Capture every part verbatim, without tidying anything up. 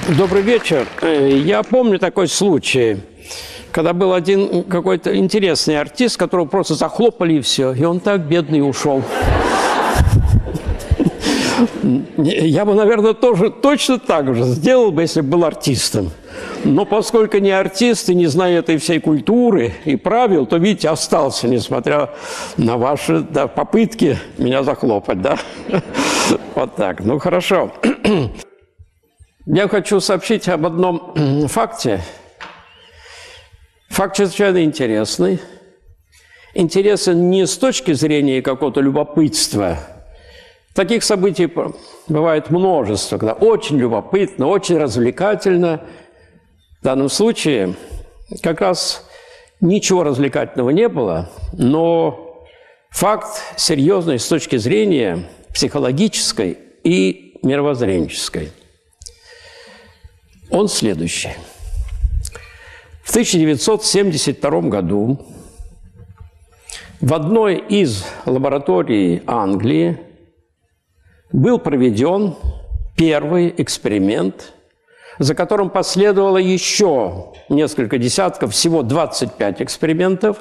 Добрый вечер. Я помню такой случай, когда был один какой-то интересный артист, которого просто захлопали и все, и он так бедный ушел. Я бы, наверное, тоже точно так же сделал бы, если бы был артистом. Но поскольку не артист и не знаю этой всей культуры и правил, то, видите, остался, несмотря на ваши да, попытки меня захлопать, да? Вот так. Ну, хорошо. Я хочу сообщить об одном факте. Факт чрезвычайно интересный. Интересен не с точки зрения какого-то любопытства. Таких событий бывает множество, когда очень любопытно, очень развлекательно. В данном случае как раз ничего развлекательного не было, но факт серьезный с точки зрения психологической и мировоззренческой. Он следующий. В тысяча девятьсот семьдесят втором году в одной из лабораторий Англии был проведен первый эксперимент, за которым последовало еще несколько десятков, всего двадцать пять экспериментов,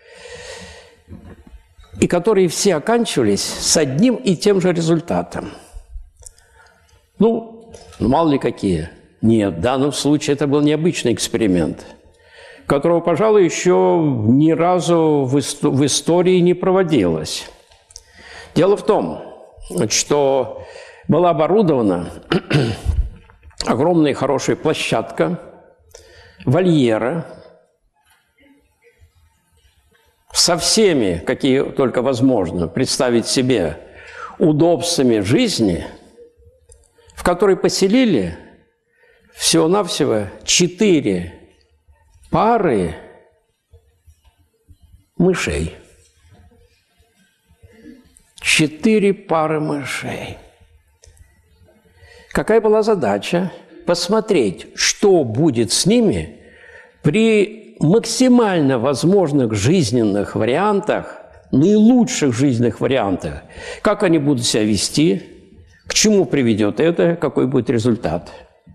и которые все оканчивались с одним и тем же результатом. Ну, мало ли какие. Нет, в данном случае это был необычный эксперимент, которого, пожалуй, еще ни разу в, исто- в истории не проводилось. Дело в том, что была оборудована огромная хорошая площадка, вольера со всеми, какие только возможно представить себе, удобствами жизни, в которой поселили всего-навсего четыре пары мышей. Четыре пары мышей. Какая была задача? Посмотреть, что будет с ними при максимально возможных жизненных вариантах, наилучших жизненных вариантах. Как они будут себя вести, к чему приведет это, какой будет результат.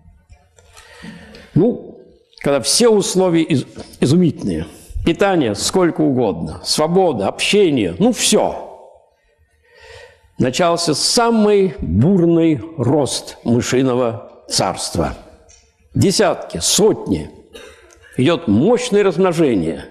Ну, когда все условия из- изумительные, питание сколько угодно, свобода, общение, ну все. Начался самый бурный рост мышиного царства. Десятки, сотни. Идет мощное размножение.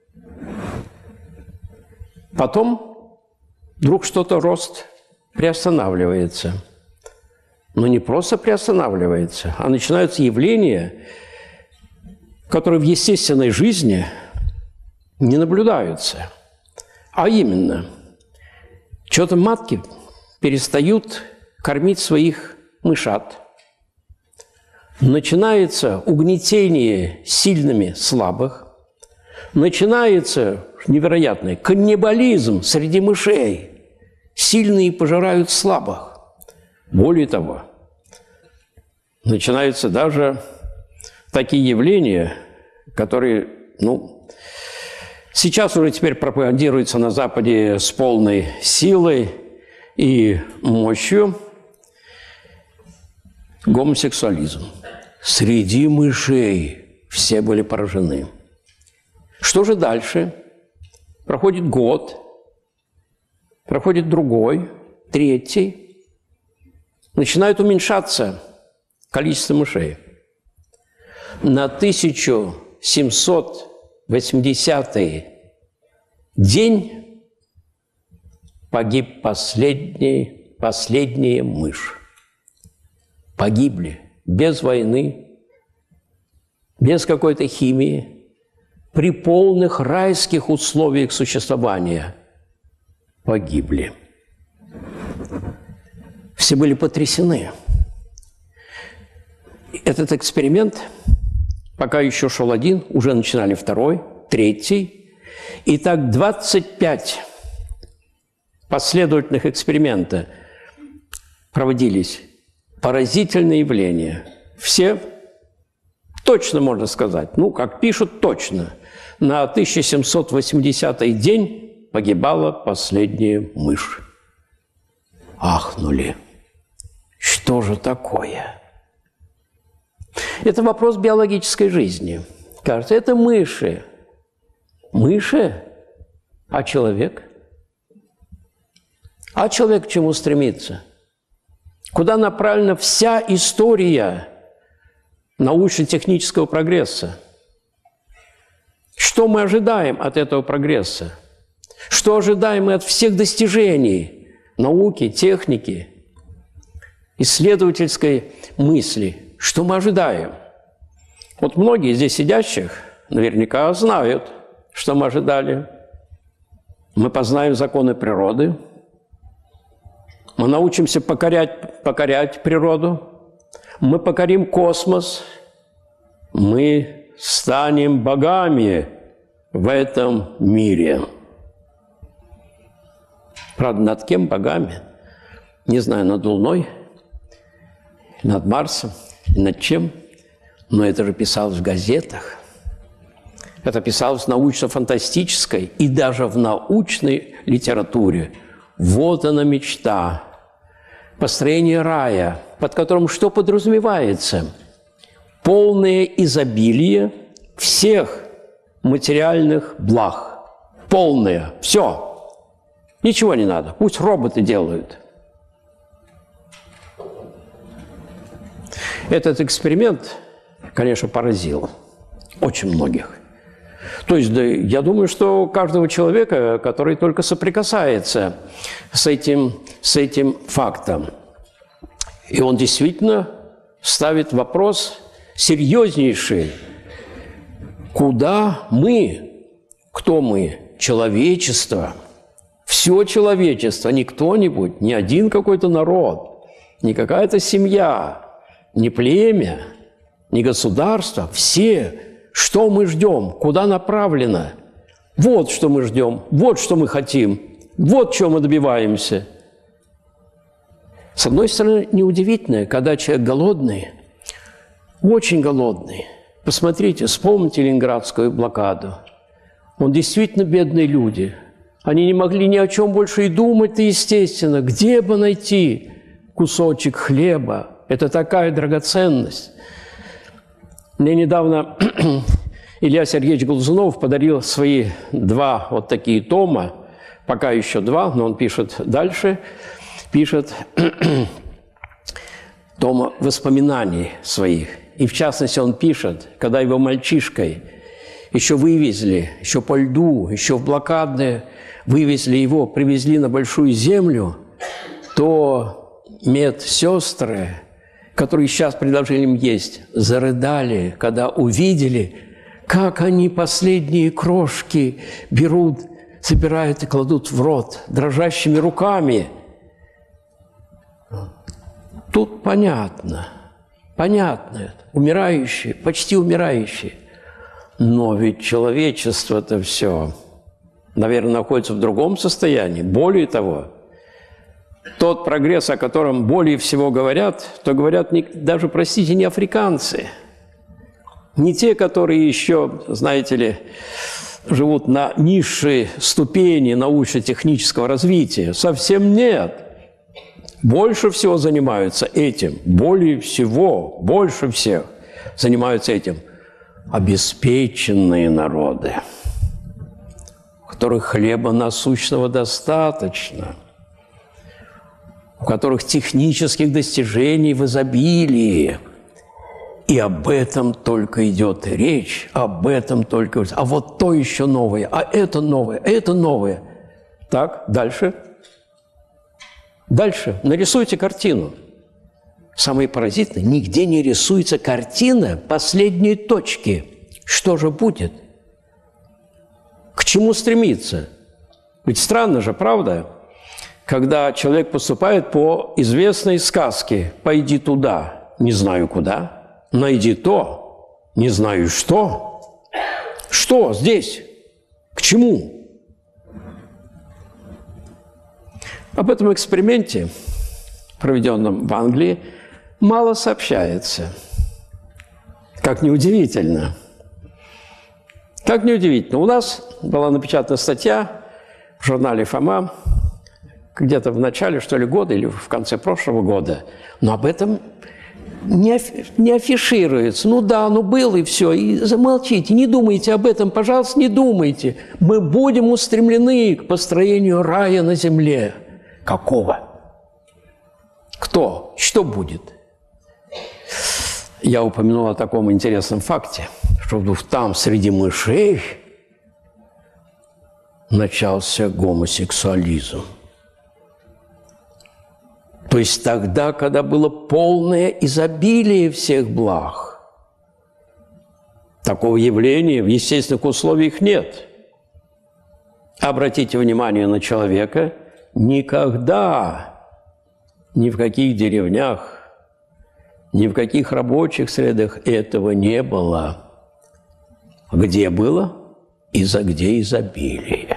Потом вдруг что-то рост приостанавливается. Но не просто приостанавливается, а начинаются явления, которые в естественной жизни не наблюдаются. А именно, что-то матки перестают кормить своих мышат. Начинается угнетение сильными слабых. Начинается невероятный каннибализм среди мышей. Сильные пожирают слабых. Более того, начинаются даже такие явления, которые, ну, сейчас уже теперь пропагандируются на Западе с полной силой и мощью. Гомосексуализм. Среди мышей все были поражены. Что же дальше? Проходит год, проходит другой, третий. Начинает уменьшаться количество мышей. На тысяча семьсот восьмидесятый день погиб последний, последняя мышь. Погибли без войны, без какой-то химии, при полных райских условиях существования погибли. Все были потрясены. Этот эксперимент, пока еще шел один, уже начинали второй, третий. И так двадцать пять последовательных экспериментов проводились. Поразительное явление. Все, точно можно сказать, ну, как пишут, точно, на тысяча семьсот восьмидесятый день погибала последняя мышь. Ахнули. Что же такое? Это вопрос биологической жизни. Кажется, это мыши. Мыши? А человек? А человек к чему стремится? Куда направлена вся история научно-технического прогресса? Что мы ожидаем от этого прогресса? Что ожидаем мы от всех достижений науки, техники, исследовательской мысли? Что мы ожидаем? Вот многие здесь сидящих наверняка знают, что мы ожидали. Мы познаем законы природы, мы научимся покорять, покорять природу, мы покорим космос, мы станем богами в этом мире. Правда, над кем богами? Не знаю, над Луной, над Марсом, над чем, но это же писалось в газетах. Это писалось в научно-фантастической и даже в научной литературе. Вот она мечта. Построение рая, под которым что подразумевается? Полное изобилие всех материальных благ. Полное. Все. Ничего не надо. Пусть роботы делают. Этот эксперимент, конечно, поразил очень многих. То есть, да, я думаю, что каждого человека, который только соприкасается с этим, с этим фактом, и он действительно ставит вопрос серьезнейший. Куда мы, кто мы, человечество, все человечество, не кто-нибудь, не один какой-то народ, не какая-то семья, не племя, не государство, все. Что мы ждем? Куда направлено? Вот что мы ждем, вот что мы хотим, вот чего мы добиваемся. С одной стороны, неудивительно, когда человек голодный, очень голодный. Посмотрите, вспомните Ленинградскую блокаду. Он действительно бедные люди. Они не могли ни о чем больше и думать-то, естественно. Где бы найти кусочек хлеба? Это такая драгоценность. Мне недавно Илья Сергеевич Глазунов подарил свои два вот такие тома, пока еще два, но он пишет дальше, пишет тома воспоминаний своих. И в частности он пишет, когда его мальчишкой еще вывезли, еще по льду, еще в блокадные, вывезли его, привезли на Большую Землю, то медсестры, которые сейчас предложили им есть, зарыдали, когда увидели, как они последние крошки берут, собирают и кладут в рот дрожащими руками. Тут понятно, понятно это, умирающие, почти умирающие. Но ведь человечество-то все, наверное, находится в другом состоянии. Более того, тот прогресс, о котором более всего говорят, то говорят не, даже, простите, не африканцы, не те, которые еще, знаете ли, живут на низшей ступени научно-технического развития. Совсем нет. Больше всего занимаются этим, более всего, больше всех занимаются этим обеспеченные народы, у которых хлеба насущного достаточно, у которых технических достижений в изобилии. И об этом только идет речь, об этом только... А вот то еще новое, а это новое, а это новое. Так, дальше. Дальше. Нарисуйте картину. Самое поразительное, нигде не рисуется картина последней точки. Что же будет? К чему стремиться? Ведь странно же, правда? Когда человек поступает по известной сказке «Пойди туда, не знаю куда, найди то, не знаю что». Что здесь? К чему? Об этом эксперименте, проведенном в Англии, мало сообщается. Как неудивительно. Как неудивительно. У нас была напечатана статья в журнале «Фома» где-то в начале, что ли, года или в конце прошлого года. Но об этом не, афи, не афишируется. Ну да, ну был и все. И замолчите, не думайте об этом, пожалуйста, не думайте. Мы будем устремлены к построению рая на земле. Какого? Кто? Что будет? Я упомянул о таком интересном факте, что вдруг там, среди мышей, начался гомосексуализм. То есть тогда, когда было полное изобилие всех благ. Такого явления в естественных условиях нет. Обратите внимание на человека, никогда, ни в каких деревнях, ни в каких рабочих средах этого не было. Где было? И за где изобилие.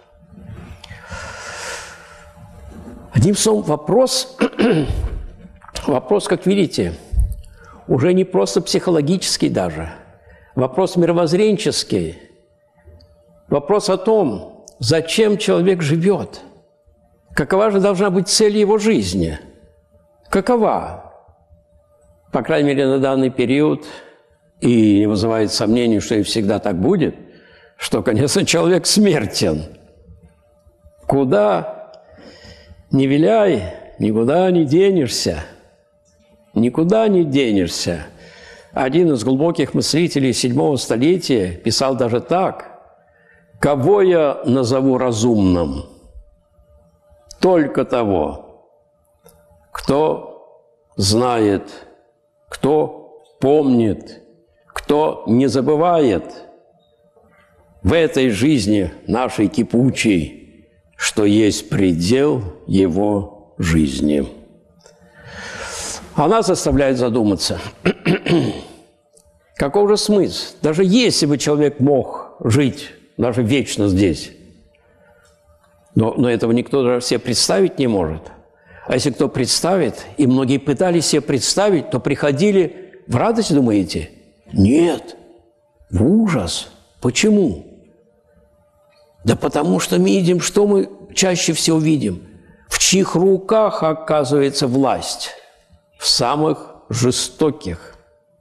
Одним словом, вопрос, вопрос, как видите, уже не просто психологический даже, вопрос мировоззренческий, вопрос о том, зачем человек живет, какова же должна быть цель его жизни, какова, по крайней мере, на данный период, и не вызывает сомнений, что и всегда так будет, что, конечно, человек смертен. Куда не виляй, никуда не денешься, никуда не денешься. Один из глубоких мыслителей седьмого столетия писал даже так: «Кого я назову разумным? Только того, кто знает, кто помнит, кто не забывает в этой жизни нашей кипучей, что есть предел его жизни». Она заставляет задуматься, каков же смысл, даже если бы человек мог жить даже вечно здесь, но, но этого никто даже себе представить не может. А если кто представит, и многие пытались себе представить, то приходили в радость, думаете? Нет, в ужас. Почему? Да потому что мы видим, что мы чаще всего видим. В чьих руках оказывается власть? В самых жестоких.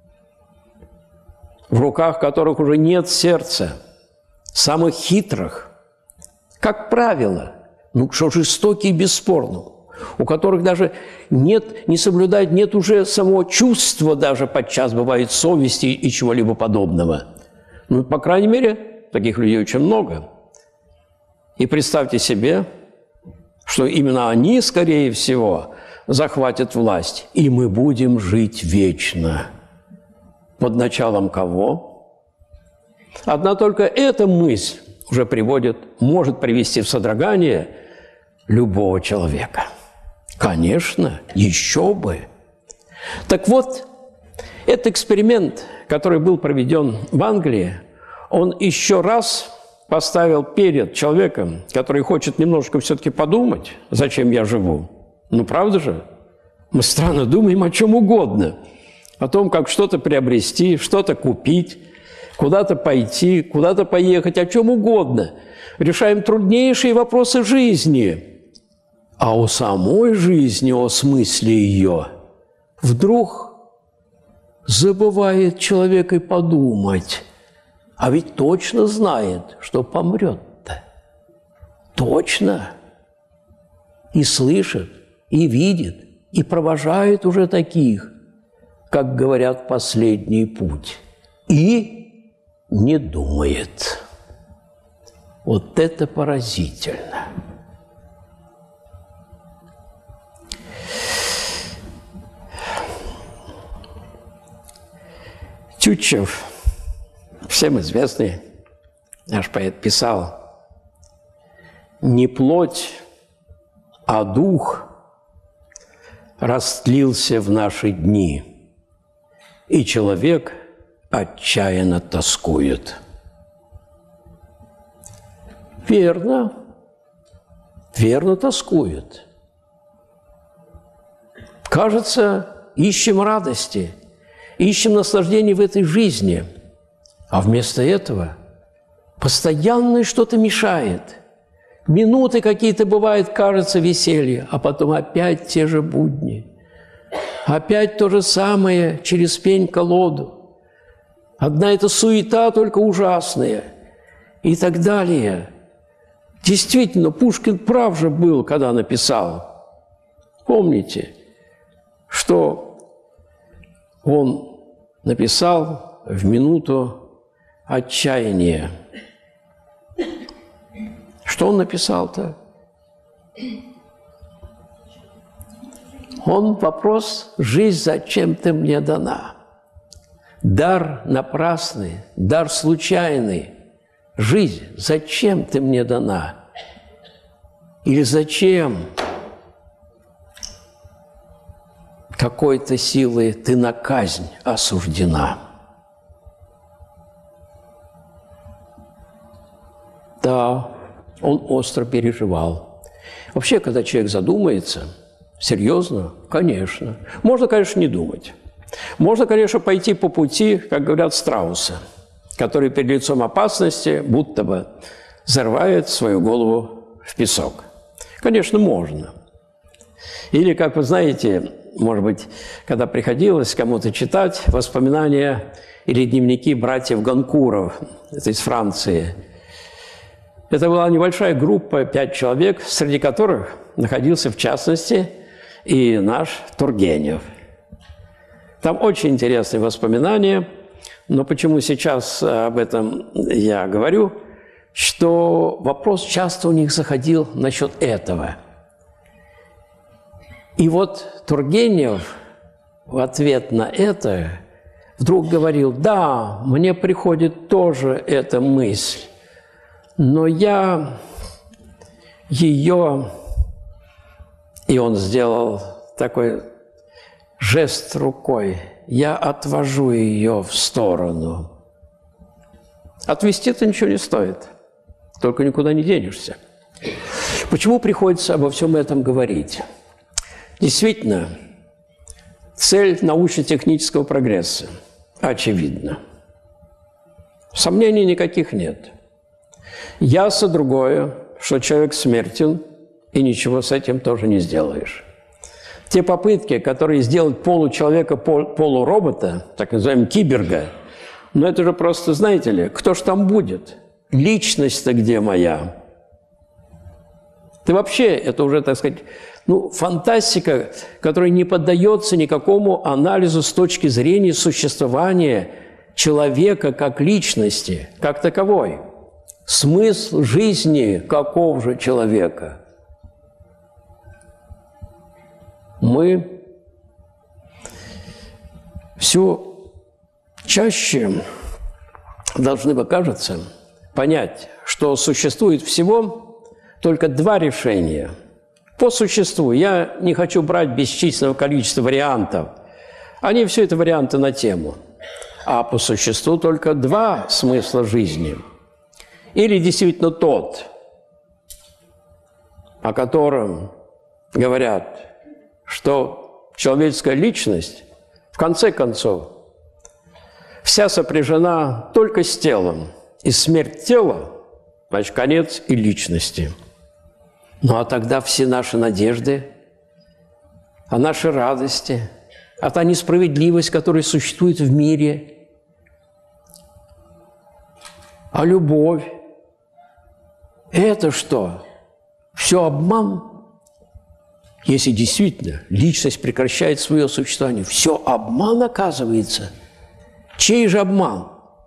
В руках которых уже нет сердца. Самых хитрых. Как правило, ну что жестокие бесспорно. У которых даже нет, не соблюдает, нет уже самого чувства, даже подчас бывает совести и чего-либо подобного. Ну, по крайней мере, таких людей очень много. И представьте себе, что именно они, скорее всего, захватят власть, и мы будем жить вечно. Под началом кого? Одна только эта мысль уже приводит, может привести в содрогание любого человека. Конечно, еще бы. Так вот, этот эксперимент, который был проведен в Англии, он еще раз поставил перед человеком, который хочет немножко все-таки подумать, зачем я живу. Ну, правда же? Мы странно думаем о чем угодно. О том, как что-то приобрести, что-то купить, куда-то пойти, куда-то поехать, о чем угодно. Решаем труднейшие вопросы жизни. А о самой жизни, о смысле ее, вдруг забывает человек и подумать. А ведь точно знает, что помрет-то. Точно. И слышит, и видит, и провожает уже таких, как говорят, последний путь. И не думает. Вот это поразительно. Тютчев, всем известный наш поэт, писал: «Не плоть, а дух растлился в наши дни, и человек отчаянно тоскует». Верно, верно тоскует. Кажется, ищем радости, ищем наслаждения в этой жизни, а вместо этого постоянно что-то мешает. Минуты какие-то бывают, кажется, веселье, а потом опять те же будни. Опять то же самое через пень-колоду. Одна эта суета, только ужасная. И так далее. Действительно, Пушкин прав же был, когда написал. Помните, что он написал в минуту отчаяния. Что он написал-то? Он вопрос «Жизнь зачем ты мне дана?» Дар напрасный, дар случайный. Жизнь зачем ты мне дана? Или зачем какой-то силой ты на казнь осуждена? Да, он остро переживал. Вообще, когда человек задумается, серьезно, конечно. Можно, конечно, не думать. Можно, конечно, пойти по пути, как говорят, страуса, который перед лицом опасности будто бы зарывает свою голову в песок. Конечно, можно. Или, как вы знаете, может быть, когда приходилось кому-то читать воспоминания или дневники братьев Гонкуров, это из Франции. Это была небольшая группа, пять человек, среди которых находился, в частности, и наш Тургенев. Там очень интересные воспоминания, но почему сейчас об этом я говорю, что вопрос часто у них заходил насчет этого. И вот Тургенев в ответ на это вдруг говорил: да, мне приходит тоже эта мысль, но я ее... И он сделал такой жест рукой: я отвожу ее в сторону. Отвести-то ничего не стоит, только никуда не денешься. Почему приходится обо всем этом говорить? Действительно, цель научно-технического прогресса очевидна. Сомнений никаких нет. Ясно другое, что человек смертен, и ничего с этим тоже не сделаешь. Те попытки, которые сделать получеловека, полуробота, так называемого киберга, ну это же просто, знаете ли, кто ж там будет? Личность-то где моя? Ты вообще, это уже, так сказать, ну, фантастика, которая не поддается никакому анализу с точки зрения существования человека как личности, как таковой. Смысл жизни какого же человека? Мы все чаще должны, бы, кажется, понять, что существует всего только два решения. По существу я не хочу брать бесчисленного количества вариантов. Они все это варианты на тему. А по существу только два смысла жизни. Или действительно тот, о котором говорят, что человеческая личность, в конце концов, вся сопряжена только с телом. И смерть тела, значит, конец и личности. Ну а тогда все наши надежды, а наши радости, а та несправедливость, которая существует в мире, а любовь, это что? Все обман? Если действительно личность прекращает свое существование, все обман, оказывается. Чей же обман?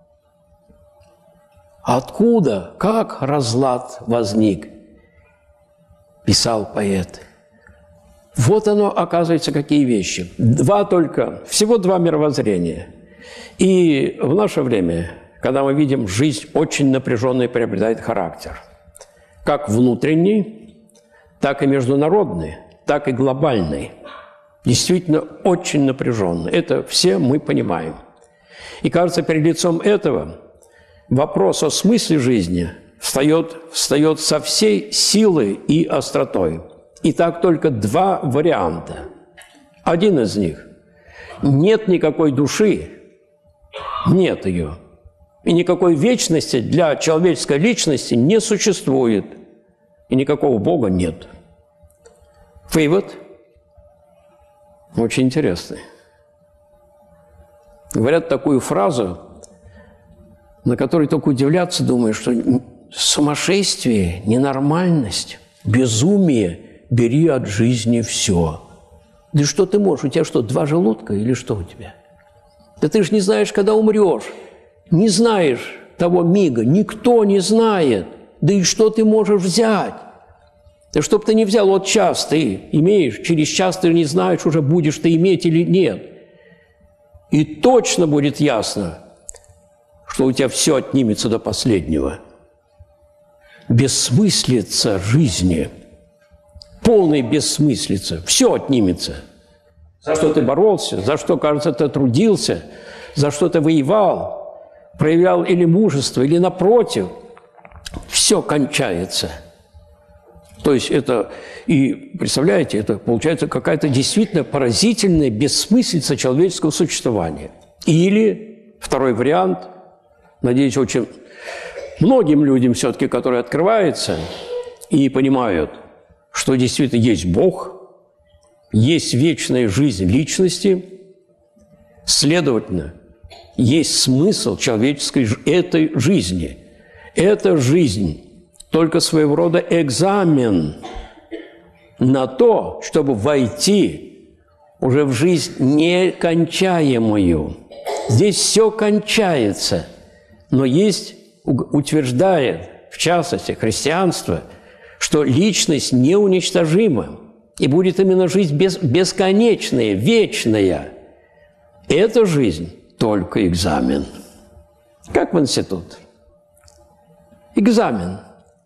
Откуда, как разлад возник? Писал поэт. Вот оно, оказывается, какие вещи. Два только, всего два мировоззрения. И в наше время, когда мы видим, жизнь очень напряженный приобретает характер. Как внутренний, так и международный, так и глобальный. Действительно очень напряженный. Это все мы понимаем. И кажется, перед лицом этого вопрос о смысле жизни встает, встает со всей силой и остротой. И так только два варианта. Один из них – нет никакой души, нет ее. И никакой вечности для человеческой личности не существует. И никакого Бога нет. Вывод. очень интересный. Говорят такую фразу, на которой только удивляться, думаю, что сумасшествие, ненормальность, безумие, бери от жизни все. Да что ты можешь? У тебя что, два желудка или что у тебя? Да ты же не знаешь, когда умрешь. Не знаешь того мига. Никто не знает. Да и что ты можешь взять? Да чтоб ты не взял, вот час ты имеешь, через час ты не знаешь, уже будешь ты иметь или нет. И точно будет ясно, что у тебя все отнимется до последнего. Бессмыслица жизни, полная бессмыслица, все отнимется. За что ты боролся, за что, кажется, ты трудился, за что ты воевал, проявлял или мужество, или напротив, все кончается. То есть это, и представляете, это получается какая-то действительно поразительная бессмыслица человеческого существования. Или, второй вариант, надеюсь, очень многим людям все-таки, которые открываются и понимают, что действительно есть Бог, есть вечная жизнь личности, следовательно, есть смысл человеческой этой жизни. Эта жизнь только своего рода экзамен на то, чтобы войти уже в жизнь некончаемую. Здесь все кончается, но есть, утверждает, в частности, христианство, что личность неуничтожима, и будет именно жизнь бес, бесконечная, вечная. Эта жизнь только экзамен. Как в институт. Экзамен.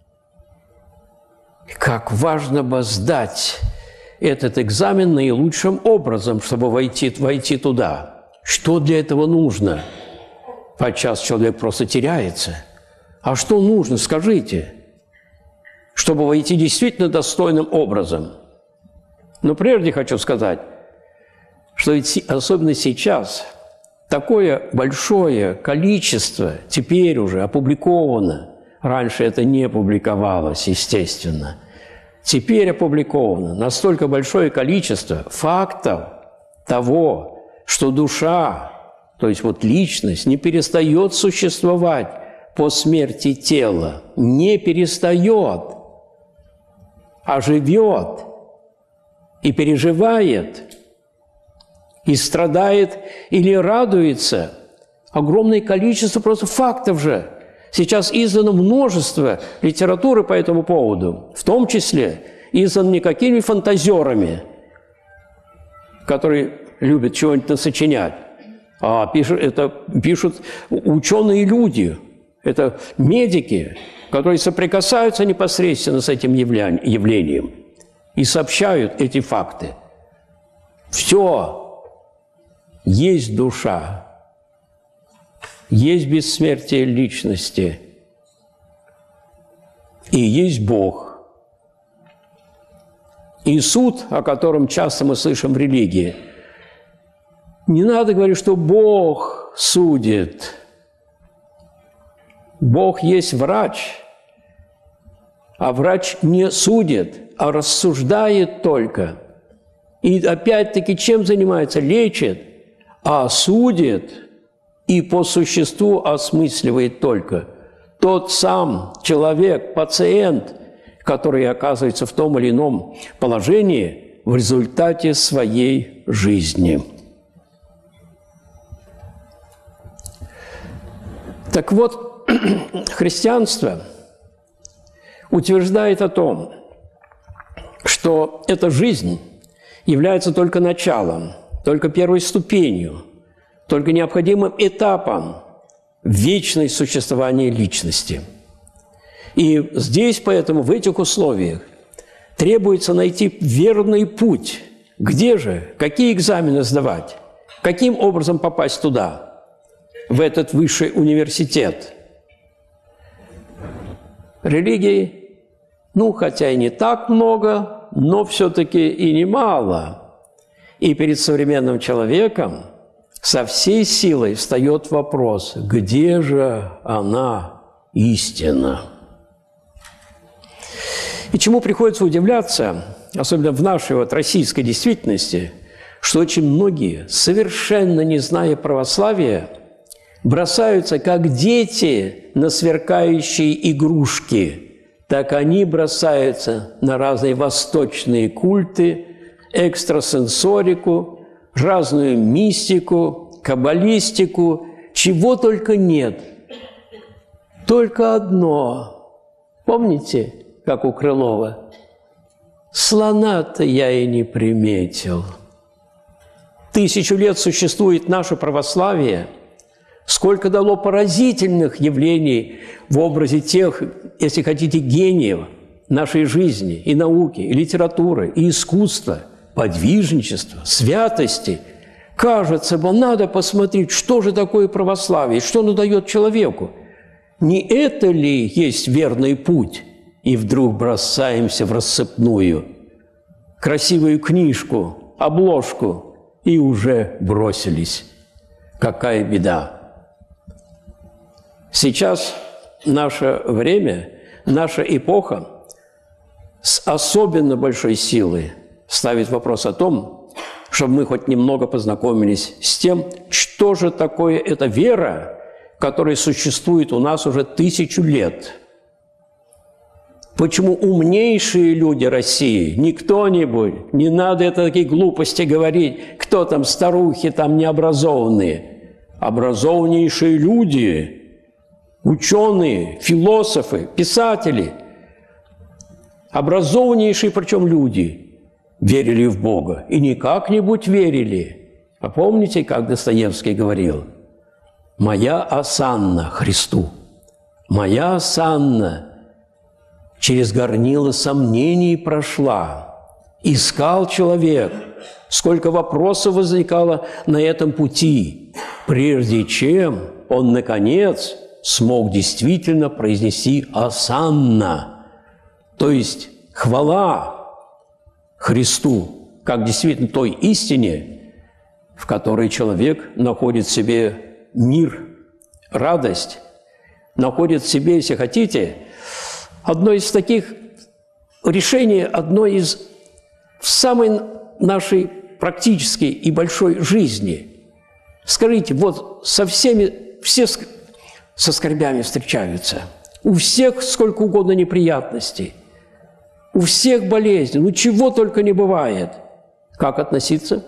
Как важно бы сдать этот экзамен наилучшим образом, чтобы войти, войти туда. Что для этого нужно? Подчас человек просто теряется. А что нужно, скажите, чтобы войти действительно достойным образом? Но прежде хочу сказать, что ведь особенно сейчас такое большое количество теперь уже опубликовано. Раньше это не публиковалось, естественно. Теперь опубликовано настолько большое количество фактов того, что душа, то есть вот личность, не перестает существовать по смерти тела. Не перестает, а живет и переживает, и страдает или радуется. Огромное количество просто фактов же. Сейчас издано множество литературы по этому поводу, в том числе издан не какими фантазерами, которые любят чего-нибудь насочинять, а пишут, это пишут ученые люди, это медики, которые соприкасаются непосредственно с этим явлением и сообщают эти факты. Все, есть душа. Есть бессмертие личности, и есть Бог. И суд, о котором часто мы слышим в религии, не надо говорить, что Бог судит. Бог есть врач, а врач не судит, а рассуждает только. И опять-таки чем занимается? Лечит, а судит – и по существу осмысливает только тот сам человек, пациент, который оказывается в том или ином положении в результате своей жизни. Так вот, христианство утверждает о том, что эта жизнь является только началом, только первой ступенью, только необходимым этапом вечного существования личности. И здесь, поэтому, в этих условиях требуется найти верный путь. Где же, какие экзамены сдавать, каким образом попасть туда, в этот высший университет. Религий, ну, хотя и не так много, но все-таки и немало. И перед современным человеком со всей силой встает вопрос, где же она, истина? И чему приходится удивляться, особенно в нашей вот российской действительности, что очень многие, совершенно не зная православия, бросаются, как дети, на сверкающие игрушки, так они бросаются на разные восточные культы, экстрасенсорику, разную мистику, каббалистику, чего только нет. Только одно. Помните, как у Крылова? «Слона-то я и не приметил». Тысячу лет существует наше православие, сколько дало поразительных явлений в образе тех, если хотите, гениев нашей жизни, и науки, и литературы, и искусства, подвижничества, святости. Кажется, бы, надо посмотреть, что же такое православие, что оно дает человеку. Не это ли есть верный путь? И вдруг бросаемся в рассыпную. Красивую книжку, обложку, и уже бросились. Какая беда! Сейчас наше время, наша эпоха с особенно большой силой ставит вопрос о том, чтобы мы хоть немного познакомились с тем, что же такое эта вера, которая существует у нас уже тысячу лет. Почему умнейшие люди России, не кто-нибудь, не надо это такие глупости говорить, кто там старухи, там необразованные, образованнейшие люди, ученые, философы, писатели, образованнейшие причем люди, верили в Бога. И не как-нибудь верили. А помните, как Достоевский говорил? «Моя осанна Христу, моя осанна через горнило сомнений прошла. Искал человек, сколько вопросов возникало на этом пути, прежде чем он, наконец, смог действительно произнести «осанна», то есть хвала Христу, как действительно той истине, в которой человек находит в себе мир, радость, находит в себе, если хотите, одно из таких решений, одно из в самой нашей практической и большой жизни. Скажите, вот со всеми, все со скорбями встречаются, у всех сколько угодно неприятностей, у всех болезней, ну чего только не бывает. Как относиться?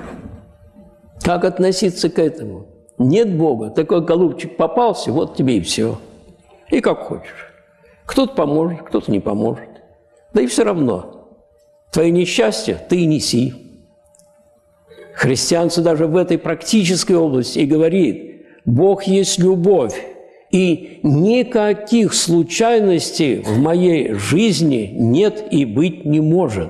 Как относиться к этому? Нет Бога, такой голубчик попался, вот тебе и все. И как хочешь. Кто-то поможет, кто-то не поможет. Да и все равно. Твои несчастья ты и неси. Христианство даже в этой практической области и говорит, Бог есть любовь, и никаких случайностей в моей жизни нет и быть не может.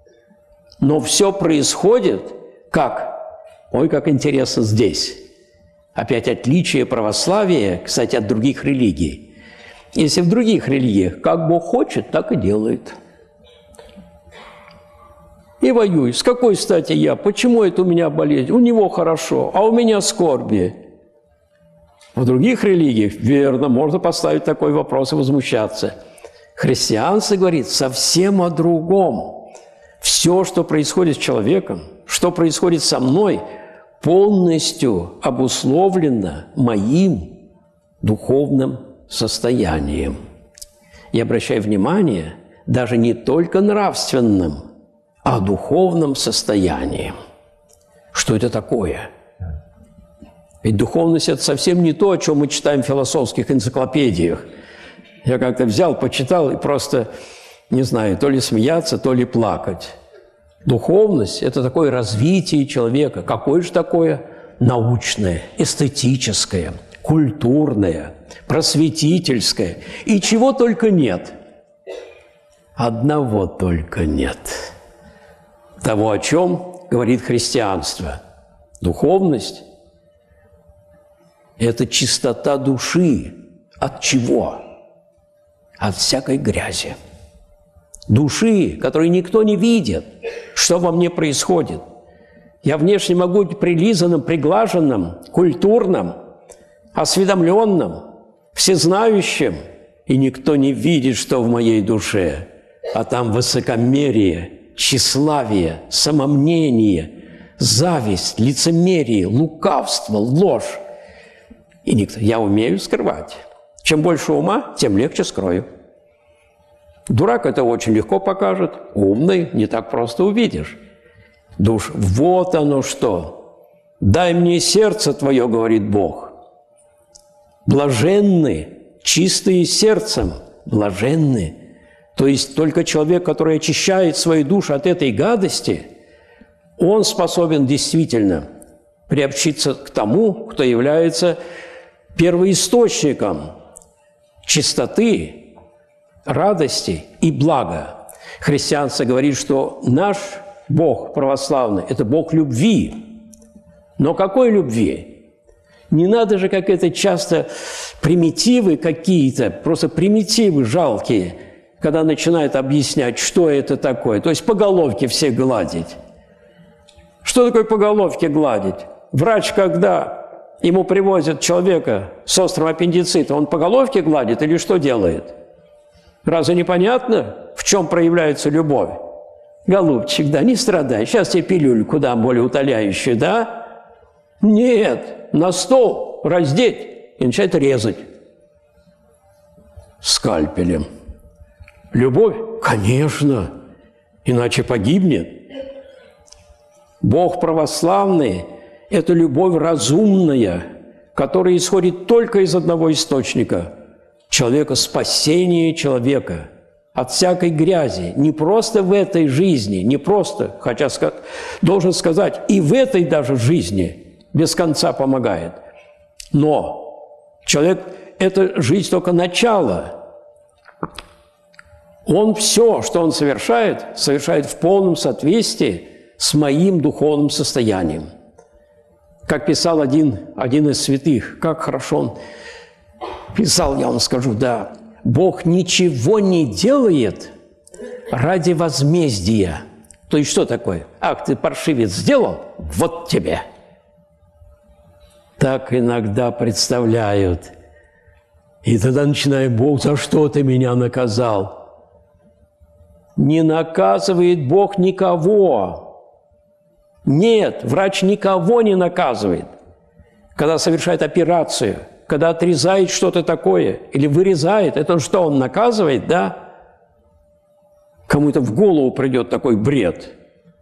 Но все происходит как? Ой, как интересно здесь. Опять отличие православия, кстати, от других религий. Если в других религиях как Бог хочет, так и делает. И воюй. С какой стати я? Почему это у меня болезнь? У него хорошо, а у меня скорби. В других религиях, верно, можно поставить такой вопрос и возмущаться. Христианство говорит совсем о другом. Все, что происходит с человеком, что происходит со мной, полностью обусловлено моим духовным состоянием. И обращаю внимание, даже не только нравственным, а духовным состоянием. Что это такое? Ведь духовность – это совсем не то, о чем мы читаем в философских энциклопедиях. Я как-то взял, почитал и просто, не знаю, то ли смеяться, то ли плакать. Духовность – это такое развитие человека. Какое же такое? Научное, эстетическое, культурное, просветительское. И чего только нет. Одного только нет. Того, о чем говорит христианство. Духовность – это чистота души. От чего? От всякой грязи. Души, которую никто не видит, что во мне происходит. Я внешне могу быть прилизанным, приглаженным, культурным, осведомленным, всезнающим, и никто не видит, что в моей душе. А там высокомерие, тщеславие, самомнение, зависть, лицемерие, лукавство, ложь. И никто, я умею скрывать. Чем больше ума, тем легче скрою. Дурак это очень легко покажет, умный не так просто увидишь. Душ, вот оно что. Дай мне сердце твое, говорит Бог. Блаженны, чистые сердцем, блаженны. То есть только человек, который очищает свою душу от этой гадости, он способен действительно приобщиться к тому, кто является первоисточником чистоты, радости и блага. Христианство говорит, что наш Бог православный – это Бог любви. Но какой любви? Не надо же, как это часто, примитивы какие-то, просто примитивы жалкие, когда начинают объяснять, что это такое. То есть по головке все гладить. Что такое по головке гладить? Врач, когда ему привозят человека с острым аппендицитом, он по головке гладит или что делает? Разве непонятно, в чем проявляется любовь? Голубчик, да, не страдай, сейчас тебе пилюльку дам более утоляющую, да? Нет, на стол раздеть и начать резать скальпелем. Любовь? Конечно, иначе погибнет. Бог православный – это любовь разумная, которая исходит только из одного источника – человека, спасения человека от всякой грязи. Не просто в этой жизни, не просто, хотя должен сказать, и в этой даже жизни без конца помогает. Но человек – это жизнь только начало. Он все, что он совершает, совершает в полном соответствии с моим духовным состоянием. Как писал один, один из святых, как хорошо он писал, я вам скажу, да, Бог ничего не делает ради возмездия. То есть что такое? Ах, ты паршивец сделал? Вот тебе. Так иногда представляют. И тогда начинает Бог, за что ты меня наказал? Не наказывает Бог никого. Нет, врач никого не наказывает. Когда совершает операцию, когда отрезает что-то такое или вырезает, это что, он наказывает, да? Кому-то в голову придет такой бред.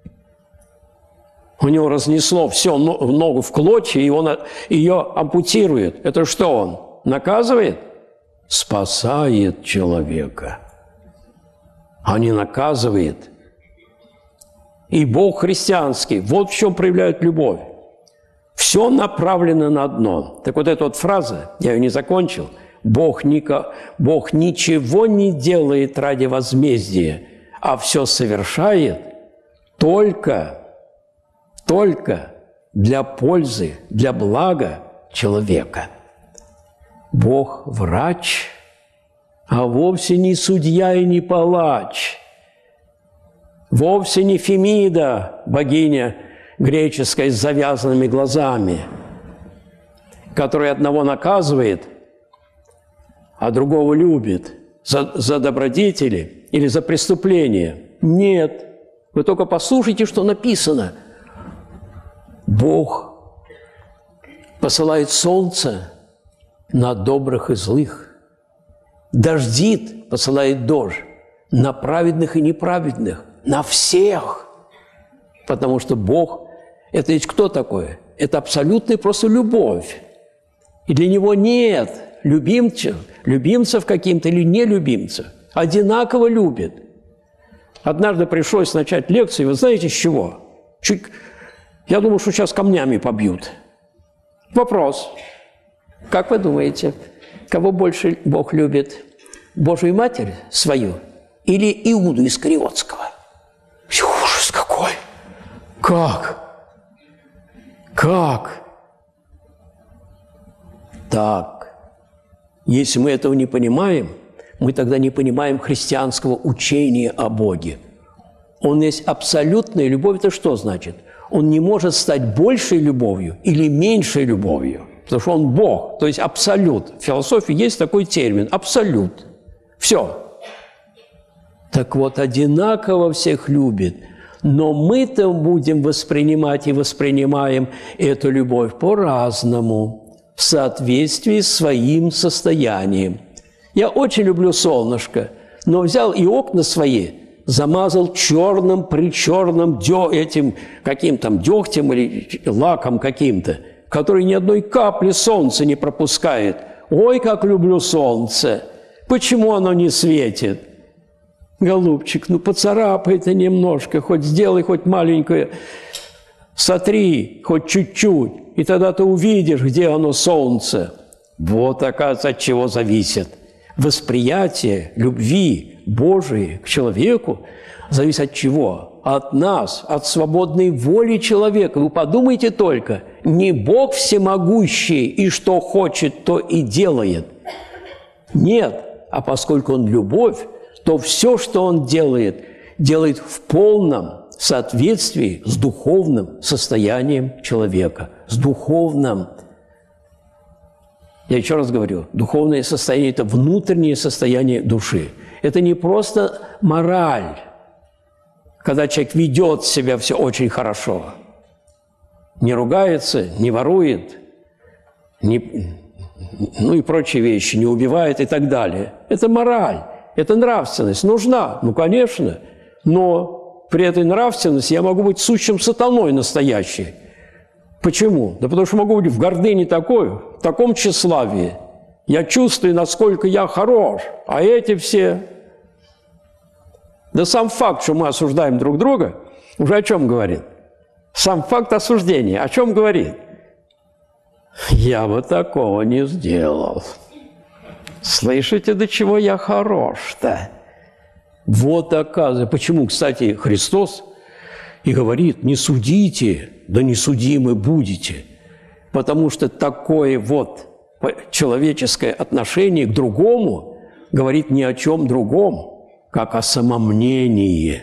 У него разнесло все ногу в клочья, и он ее ампутирует. Это что он? Наказывает? Спасает человека, а не наказывает. И Бог христианский, вот в чем проявляет любовь. Все направлено на одно. Так вот эта вот фраза, я ее не закончил, Бог, нико, Бог ничего не делает ради возмездия, а все совершает только, только для пользы, для блага человека. Бог врач, а вовсе не судья и не палач. Вовсе не Фемида, богиня греческая с завязанными глазами, которая одного наказывает, а другого любит за, за добродетели или за преступления. Нет. Вы только послушайте, что написано. Бог посылает солнце на добрых и злых, дождит, посылает дождь на праведных и неправедных, на всех. Потому что Бог – это ведь кто такой? Это абсолютная просто любовь. И для Него нет любимцев, любимцев каким-то или нелюбимцев. Одинаково любит. Однажды пришлось начать лекцию, вы знаете, с чего? Чуть... Я думал, что сейчас камнями побьют. Вопрос. Как вы думаете, кого больше Бог любит? Божию Матерь свою или Иуду Искариотского? Ужас какой! Как? Как? Так. Если мы этого не понимаем, мы тогда не понимаем христианского учения о Боге. Он есть абсолютная любовь. Это что значит? Он не может стать большей любовью или меньшей любовью, потому что он Бог, то есть абсолют. В философии есть такой термин – абсолют. Все. Так вот, одинаково всех любит, Но мы-то будем воспринимать и воспринимаем эту любовь по-разному, в соответствии с своим состоянием. Я очень люблю солнышко, но взял и окна свои замазал черным, причерным дё, этим каким-то дегтем или лаком каким-то, который ни одной капли солнца не пропускает. Ой, как люблю солнце! Почему оно не светит? Голубчик, ну поцарапай ты немножко, хоть сделай хоть маленькое, сотри хоть чуть-чуть, и тогда ты увидишь, где оно солнце. Вот, оказывается, от чего зависит. Восприятие любви Божией к человеку зависит от чего? От нас, от свободной воли человека. Вы подумайте только, не Бог всемогущий и что хочет, то и делает. Нет, а поскольку Он любовь, то все, что Он делает, делает в полном соответствии с духовным состоянием человека. С духовным. Я еще раз говорю, духовное состояние – это внутреннее состояние души. Это не просто мораль, когда человек ведет себя все очень хорошо. Не ругается, не ворует, не, ну и прочие вещи, не убивает и так далее. Это мораль, это нравственность. Нужна, ну, конечно, но при этой нравственности я могу быть сущим сатаной настоящей. Почему? Да потому что могу быть в гордыне такой, в таком тщеславии. Я чувствую, насколько я хорош, а эти все... Да сам факт, что мы осуждаем друг друга, уже о чем говорит? Сам факт осуждения о чем говорит? Я бы такого не сделал. Слышите, до чего я хорош-то? Вот оказывается. Почему, кстати, Христос и говорит, не судите, да не судимы будете. Потому что такое вот человеческое отношение к другому говорит ни о чем другом, как о самомнении.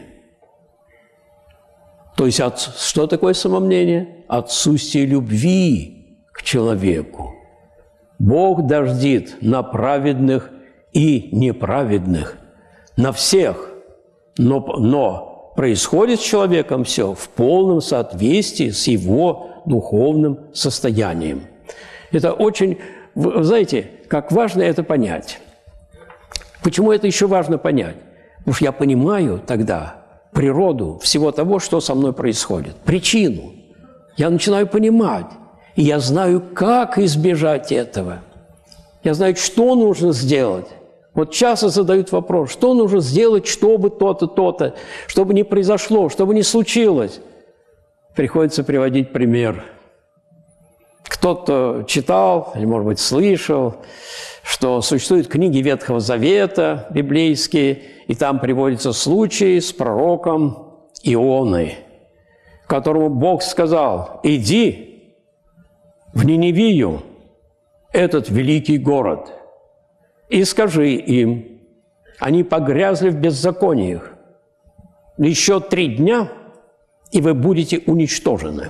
То есть от, что такое самомнение? Отсутствие любви к человеку. Бог дождит на праведных и неправедных, на всех, но, но происходит с человеком все в полном соответствии с его духовным состоянием. Это очень, вы знаете, как важно это понять. Почему это еще важно понять? Потому что я понимаю тогда природу всего того, что со мной происходит, причину. Я начинаю понимать, и я знаю, как избежать этого. Я знаю, что нужно сделать. Вот часто задают вопрос, что нужно сделать, чтобы то-то, то-то, чтобы не произошло, чтобы не случилось. Приходится приводить пример. Кто-то читал, или, может быть, слышал, что существуют книги Ветхого Завета, библейские, и там приводится случай с пророком Ионой, которому Бог сказал: «Иди в Ниневию, этот великий город, и скажи им, они погрязли в беззакониях, еще три дня, и вы будете уничтожены».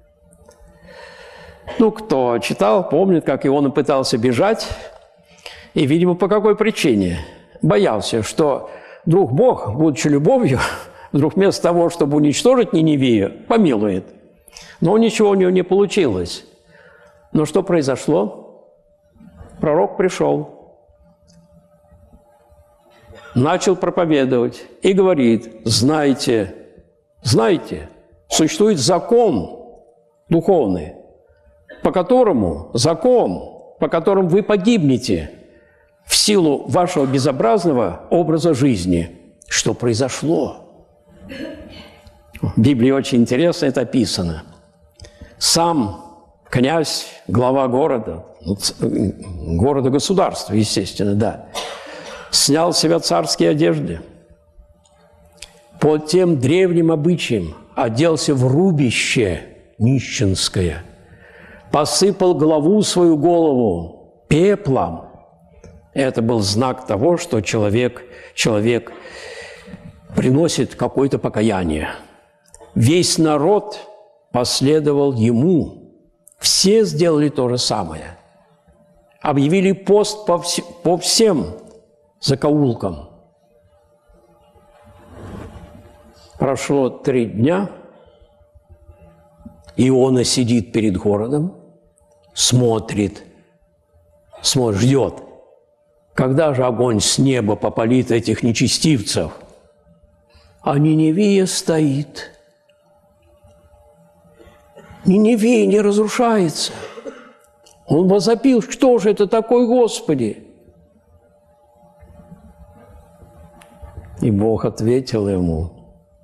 Ну, кто читал, помнит, как Иона пытался бежать, и, видимо, по какой причине? Боялся, что вдруг Бог, будучи любовью, вдруг вместо того, чтобы уничтожить Ниневию, помилует. Но ничего у него не получилось. Но что произошло? Пророк пришел, начал проповедовать и говорит: знайте, знайте, существует закон духовный, по которому, закон, по которому вы погибнете в силу вашего безобразного образа жизни. Что произошло? В Библии очень интересно это описано. Сам князь, глава города, города-государства, естественно, да, снял с себя царские одежды, по тем древним обычаям оделся в рубище нищенское, посыпал главу свою голову пеплом. Это был знак того, что человек, человек приносит какое-то покаяние. Весь народ последовал ему. Все сделали то же самое. Объявили пост по, вс- по всем закоулкам. Прошло три дня, Иона сидит перед городом, смотрит, смотрит, ждет. Когда же огонь с неба попалит этих нечестивцев? А Ниневия стоит. Ниневия не разрушается. Он возопил, что же это такое, Господи? И Бог ответил ему,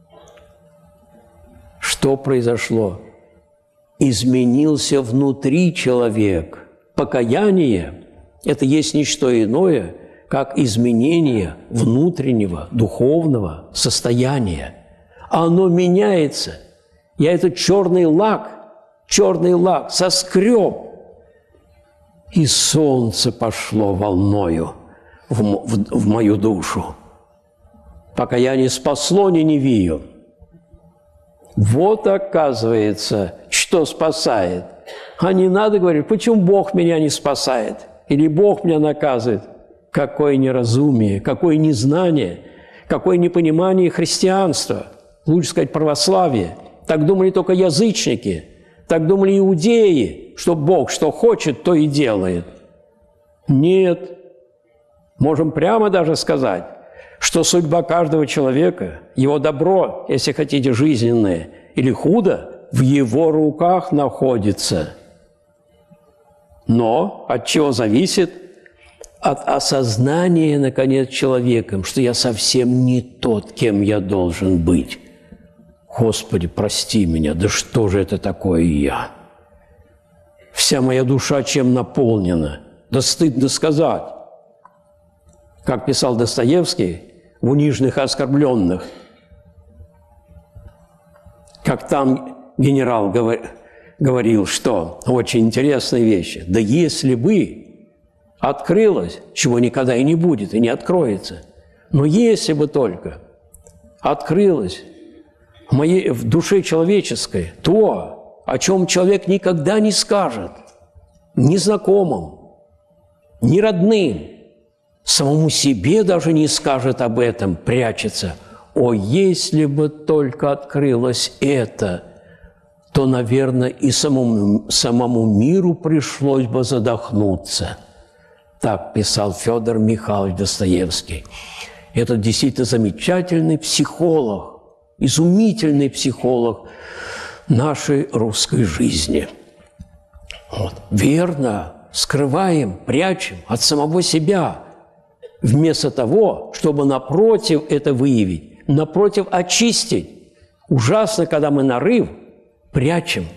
что произошло? Изменился внутри человек. Покаяние – это есть не что иное, как изменение внутреннего, духовного состояния. Оно меняется. Я этот черный лак, черный лак соскреб, и солнце пошло волною в, в, в мою душу. Покаяние спасло Ниневию. Вот, оказывается, что спасает. А не надо говорить, почему Бог меня не спасает? Или Бог меня наказывает? Какое неразумие, какое незнание, какое непонимание христианства. Лучше сказать, православие. Так думали только язычники, так думали иудеи, что Бог что хочет, то и делает. Нет. Можем прямо даже сказать, что судьба каждого человека, его добро, если хотите, жизненное или худо, в его руках находится. Но от чего зависит? От осознания, наконец, человеком, что я совсем не тот, кем я должен быть. Господи, прости меня, да что же это такое я? Вся моя душа чем наполнена? Да стыдно сказать. Как писал Достоевский, в «Униженных и оскорбленных», как там генерал говорил, что очень интересные вещи. Да если бы открылось, чего никогда и не будет, и не откроется, но если бы только открылось в, моей, в душе человеческой то, о чем человек никогда не скажет ни знакомым, ни родным, самому себе даже не скажет об этом, прячется. О, если бы только открылось это, то, наверное, и самому, самому миру пришлось бы задохнуться. Так писал Федор Михайлович Достоевский. Это действительно замечательный психолог, изумительный психолог нашей русской жизни. Вот. Верно, скрываем, прячем от самого себя, вместо того, чтобы напротив это выявить, напротив очистить. Ужасно, когда мы нарыв прячем.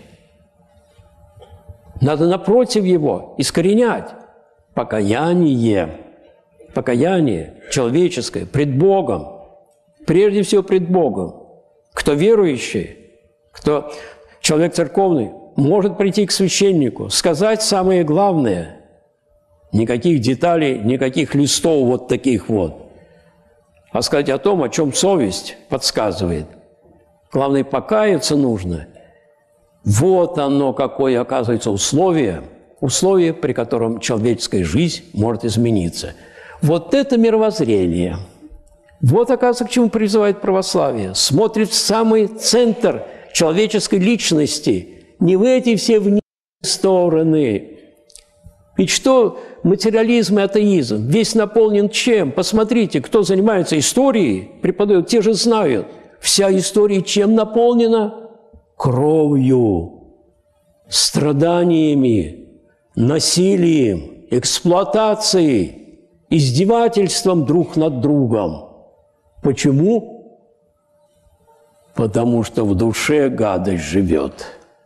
Надо напротив его искоренять. Покаяние, покаяние человеческое пред Богом, прежде всего пред Богом. Кто верующий, кто человек церковный, может прийти к священнику, сказать самое главное. Никаких деталей, никаких листов вот таких вот. А сказать о том, о чем совесть подсказывает. Главное, покаяться нужно. Вот оно, какое, оказывается, условие, условие, при котором человеческая жизнь может измениться. Вот это мировоззрение. Вот, оказывается, к чему призывает православие. Смотрит в самый центр человеческой личности, не в эти все внешние стороны. Ведь что материализм и атеизм? Весь наполнен чем? Посмотрите, кто занимается историей, преподают, те же знают. Вся история чем наполнена? Кровью, страданиями, насилием, эксплуатацией, издевательством друг над другом. Почему? Потому что в душе гадость живет.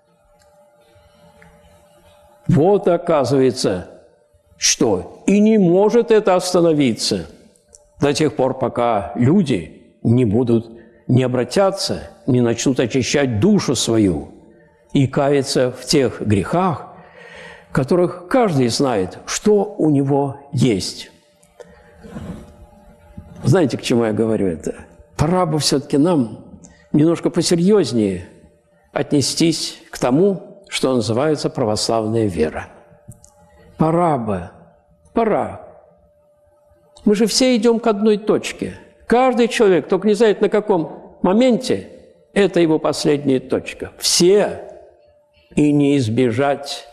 Вот, оказывается, что и не может это остановиться до тех пор, пока люди не будут, не обратятся, не начнут очищать душу свою и каяться в тех грехах, которых каждый знает, что у него есть. Знаете, к чему я говорю это? Пора бы все-таки нам немножко посерьезнее отнестись к тому, что называется православная вера. Пора бы, пора. Мы же все идем к одной точке. Каждый человек, только не знает на каком моменте это его последняя точка. Все и не избежать.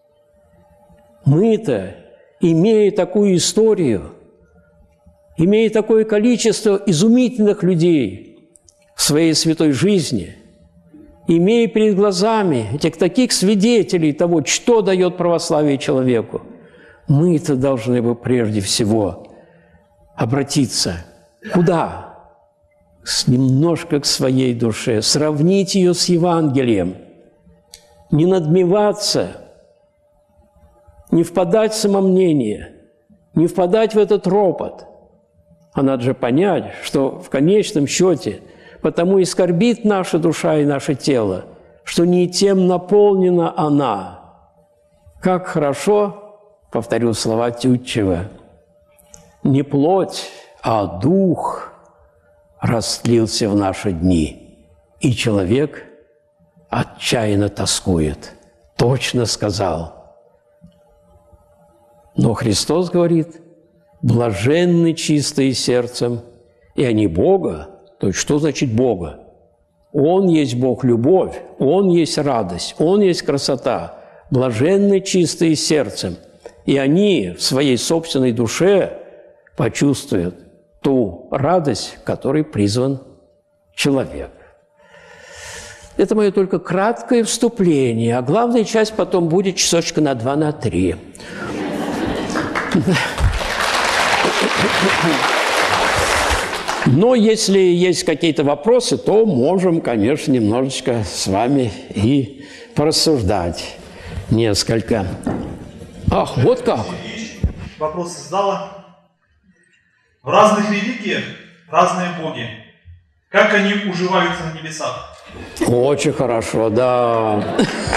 Мы-то, имея такую историю, имея такое количество изумительных людей в своей святой жизни, имея перед глазами этих таких свидетелей того, что дает православие человеку, мы-то должны бы прежде всего обратиться. Куда? С, немножко к своей душе, сравнить ее с Евангелием, не надмеваться, не впадать в самомнение, не впадать в этот ропот. А надо же понять, что в конечном счете потому и скорбит наша душа и наше тело, что не тем наполнена она. Как хорошо, повторю слова Тютчева, не плоть, а дух растлился в наши дни, и человек отчаянно тоскует. Точно сказал. Но Христос говорит, блаженны чистые сердцем, и они Бога. То есть что значит Бога? Он есть Бог любовь, Он есть радость, Он есть красота. Блаженны чистые сердцем, и они в своей собственной душе почувствуют ту радость, которой призван человек. Это мое только краткое вступление, а главная часть потом будет часочка на два, на три. Но если есть какие-то вопросы, то можем, конечно, немножечко с вами и порассуждать несколько. Ах, вот как. Вопрос из зала. В разных религиях разные боги. Как они уживаются на небесах? Очень хорошо, да.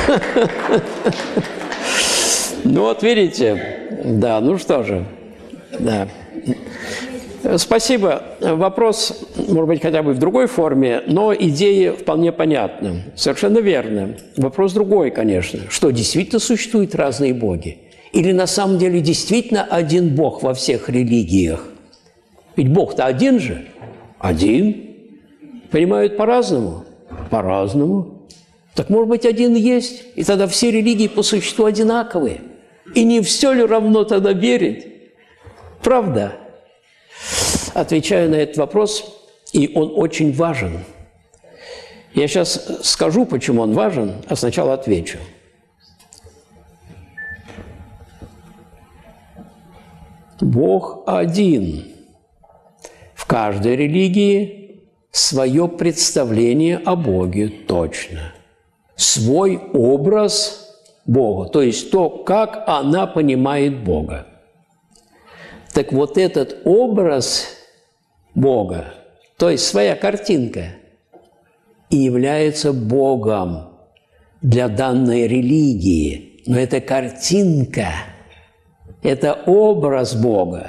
Ну вот видите, да, ну что же, да. Спасибо. Вопрос, может быть, хотя бы в другой форме, но идея вполне понятна. Совершенно верно. Вопрос другой, конечно. Что, действительно существуют разные боги? Или на самом деле действительно один Бог во всех религиях? Ведь Бог-то один же. Один. Понимают по-разному? По-разному. Так, может быть, один есть? И тогда все религии по существу одинаковые. И не все ли равно тогда верить? Правда? Отвечаю на этот вопрос, и он очень важен. Я сейчас скажу, почему он важен, а сначала отвечу. Бог один. В каждой религии свое представление о Боге точно. Свой образ Бога, то есть то, как она понимает Бога. Так вот этот образ Бога, то есть своя картинка, и является Богом для данной религии. Но это картинка, это образ Бога,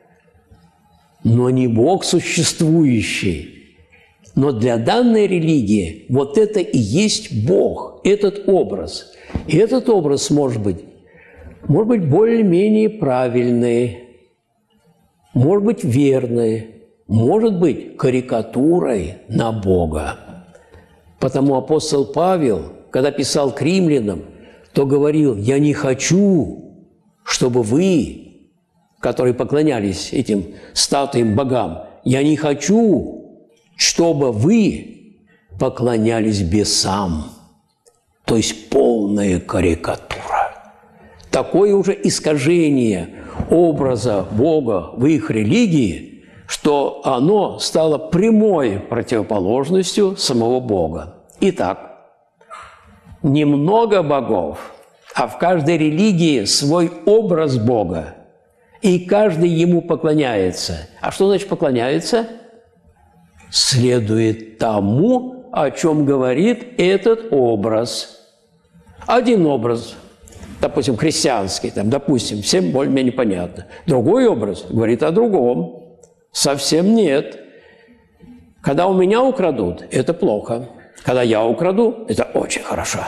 но не Бог существующий. Но для данной религии вот это и есть Бог, этот образ. И этот образ может быть, может быть более-менее правильный, может быть верной, может быть карикатурой на Бога. Потому апостол Павел, когда писал к римлянам, то говорил: «Я не хочу, чтобы вы, которые поклонялись этим статуям богам, я не хочу, чтобы вы поклонялись бесам». То есть полная карикатура. Такое уже искажение образа Бога в их религии, что оно стало прямой противоположностью самого Бога. Итак, немного богов, а в каждой религии свой образ Бога, и каждый ему поклоняется. А что значит поклоняется? Следует тому, о чем говорит этот образ. Один образ, допустим, христианский, там, допустим, всем более-менее понятно. Другой образ говорит о другом. Совсем нет. Когда у меня украдут, это плохо. Когда я украду, это очень хорошо.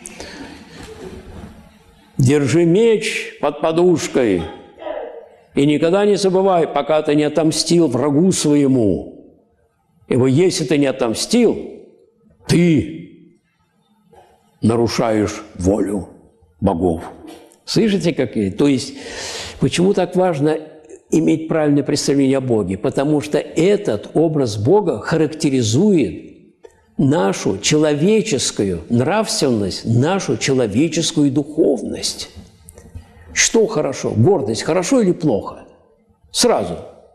Держи меч под подушкой и никогда не забывай, пока ты не отомстил врагу своему. Ибо если ты не отомстил, ты нарушаешь волю богов. Слышите, какие? То есть, почему так важно иметь правильное представление о Боге? Потому что этот образ Бога характеризует нашу человеческую нравственность, нашу человеческую духовность. Что хорошо? Гордость хорошо или плохо? Сразу.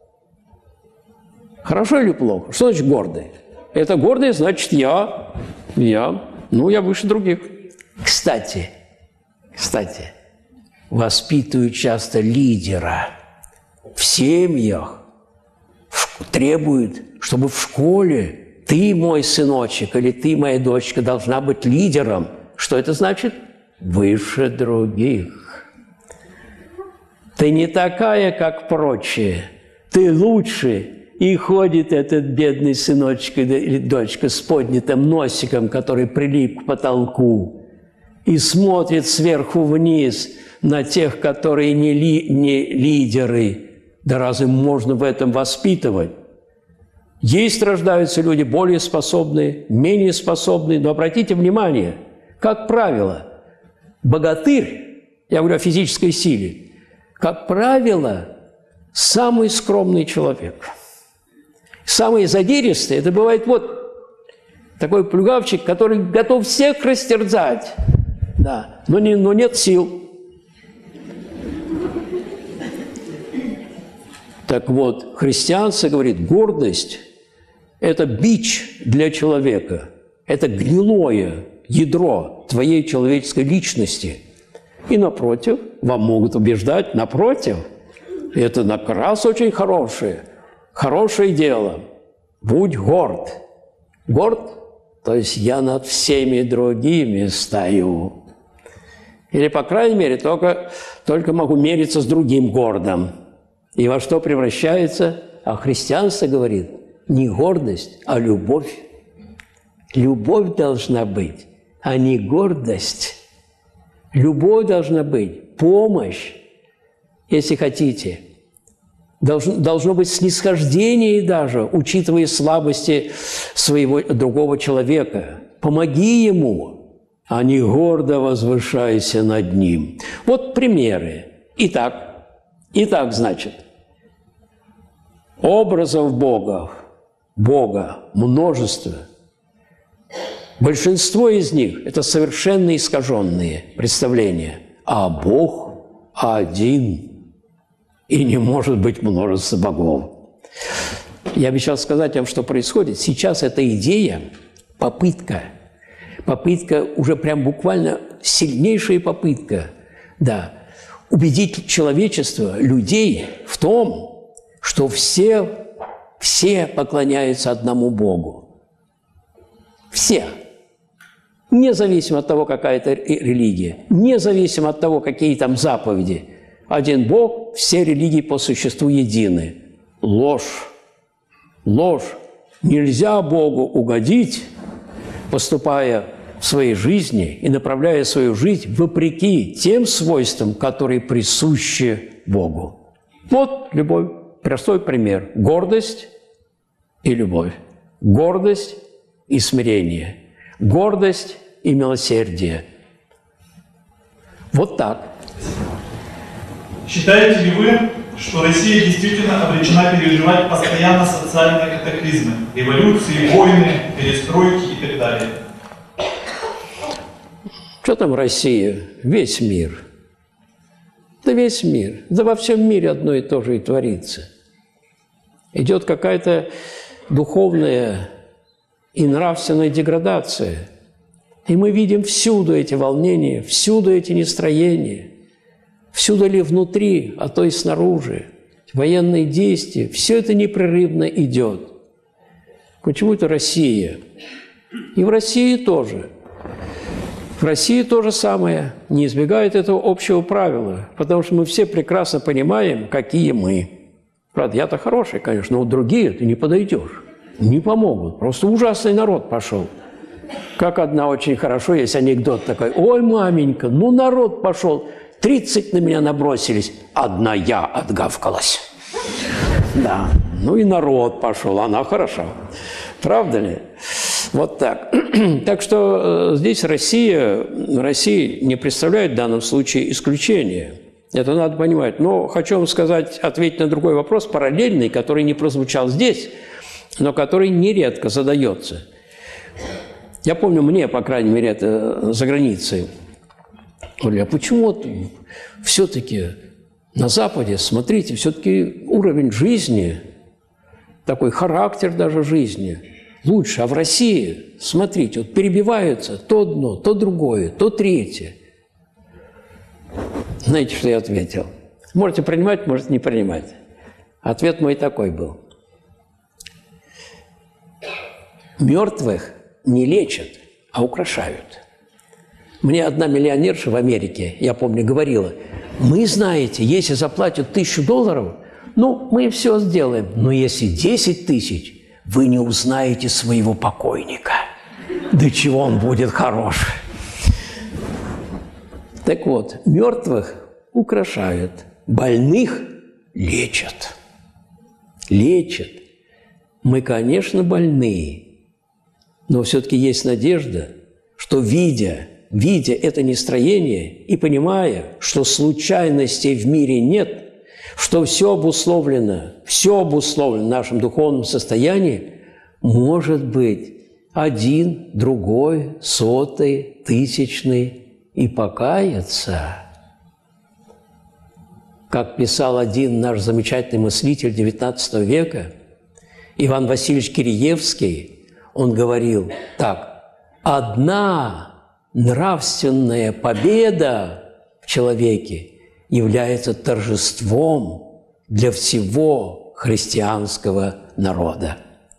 Хорошо или плохо? Что значит гордый? Это гордый, значит, я, я, ну, я выше других. Кстати, кстати, воспитывают часто лидера в семьях, требуют, чтобы в школе ты, мой сыночек, или ты, моя дочка, должна быть лидером. Что это значит? Выше других. Ты не такая, как прочие. Ты лучше. И ходит этот бедный сыночек или дочка с поднятым носиком, который прилип к потолку, и смотрит сверху вниз на тех, которые не, ли, не лидеры. Да разве можно в этом воспитывать? Есть рождаются люди более способные, менее способные, но обратите внимание, как правило, богатырь, я говорю о физической силе, как правило, самый скромный человек. Самый задиристый – это бывает вот такой плюгавчик, который готов всех растерзать, да, но, не, но нет сил. Так вот, христианство говорит, гордость – это бич для человека, это гнилое ядро твоей человеческой личности. И напротив, вам могут убеждать, напротив, это как раз очень хорошее, хорошее дело. Будь горд. Горд, то есть я над всеми другими стою. Или, по крайней мере, только, только могу мериться с другим гордым. И во что превращается? А христианство говорит, не гордость, а любовь. Любовь должна быть, а не гордость. Любовь должна быть, помощь, если хотите. Должно, должно быть снисхождение даже, учитывая слабости своего другого человека. Помоги ему, а не гордо возвышайся над ним. Вот примеры. Итак, итак, значит, образов Бога, Бога множество. Большинство из них – это совершенно искаженные представления. А Бог один. И не может быть множество богов. Я обещал сказать вам, что происходит. Сейчас эта идея, попытка, попытка, уже прям буквально сильнейшая попытка, да, убедить человечество, людей в том, что все, все поклоняются одному Богу. Все. Независимо от того, какая это религия, независимо от того, какие там заповеди. Один Бог, все религии по существу едины. Ложь. Ложь. Нельзя Богу угодить, поступая в своей жизни и направляя свою жизнь вопреки тем свойствам, которые присущи Богу. Вот любовь. Простой пример. Гордость и любовь. Гордость и смирение. Гордость и милосердие. Вот так. Считаете ли вы, что Россия действительно обречена переживать постоянно социальные катаклизмы, революции, войны, перестройки и так далее? Что там Россия? Весь мир. Да весь мир. Да во всем мире одно и то же и творится. Идет какая-то духовная и нравственная деградация. И мы видим всюду эти волнения, всюду эти нестроения. Всюду ли внутри, а то и снаружи, военные действия, все это непрерывно идет. Почему это Россия? И в России тоже. В России то же самое, не избегает этого общего правила, потому что мы все прекрасно понимаем, какие мы. Правда, я-то хороший, конечно, но другие ты не подойдешь, не помогут. Просто ужасный народ пошел. Как одна очень хорошо, есть анекдот такой, ой, маменька, ну народ пошел. Тридцать на меня набросились, одна я отгавкалась. Да, ну и народ пошел, она хороша. Правда ли? Вот так. Так что здесь Россия, Россия не представляет в данном случае исключения. Это надо понимать. Но хочу вам сказать, ответить на другой вопрос, параллельный, который не прозвучал здесь, но который нередко задается. Я помню, мне, по крайней мере, это за границей. Говорю, а почему все-таки на Западе, смотрите, все-таки уровень жизни, такой характер даже жизни лучше. А в России, смотрите, вот перебиваются то одно, то другое, то третье. Знаете, что я ответил? Можете принимать, можете не принимать. Ответ мой такой был. Мертвых не лечат, а украшают. Мне одна миллионерша в Америке, я помню, говорила, мы, знаете, если заплатят тысячу долларов, ну, мы все сделаем. Но если десять тысяч, вы не узнаете своего покойника. До чего он будет хорош. Так вот, мертвых украшают, больных лечат. Лечат. Мы, конечно, больные, но все-таки есть надежда, что, видя, видя это нестроение и понимая, что случайностей в мире нет, что все обусловлено, все обусловлено в нашем духовном состоянии, может быть, один, другой, сотый, тысячный и покаяться. Как писал один наш замечательный мыслитель девятнадцатого века, Иван Васильевич Киреевский, он говорил так: «Одна нравственная победа в человеке является торжеством для всего христианского народа».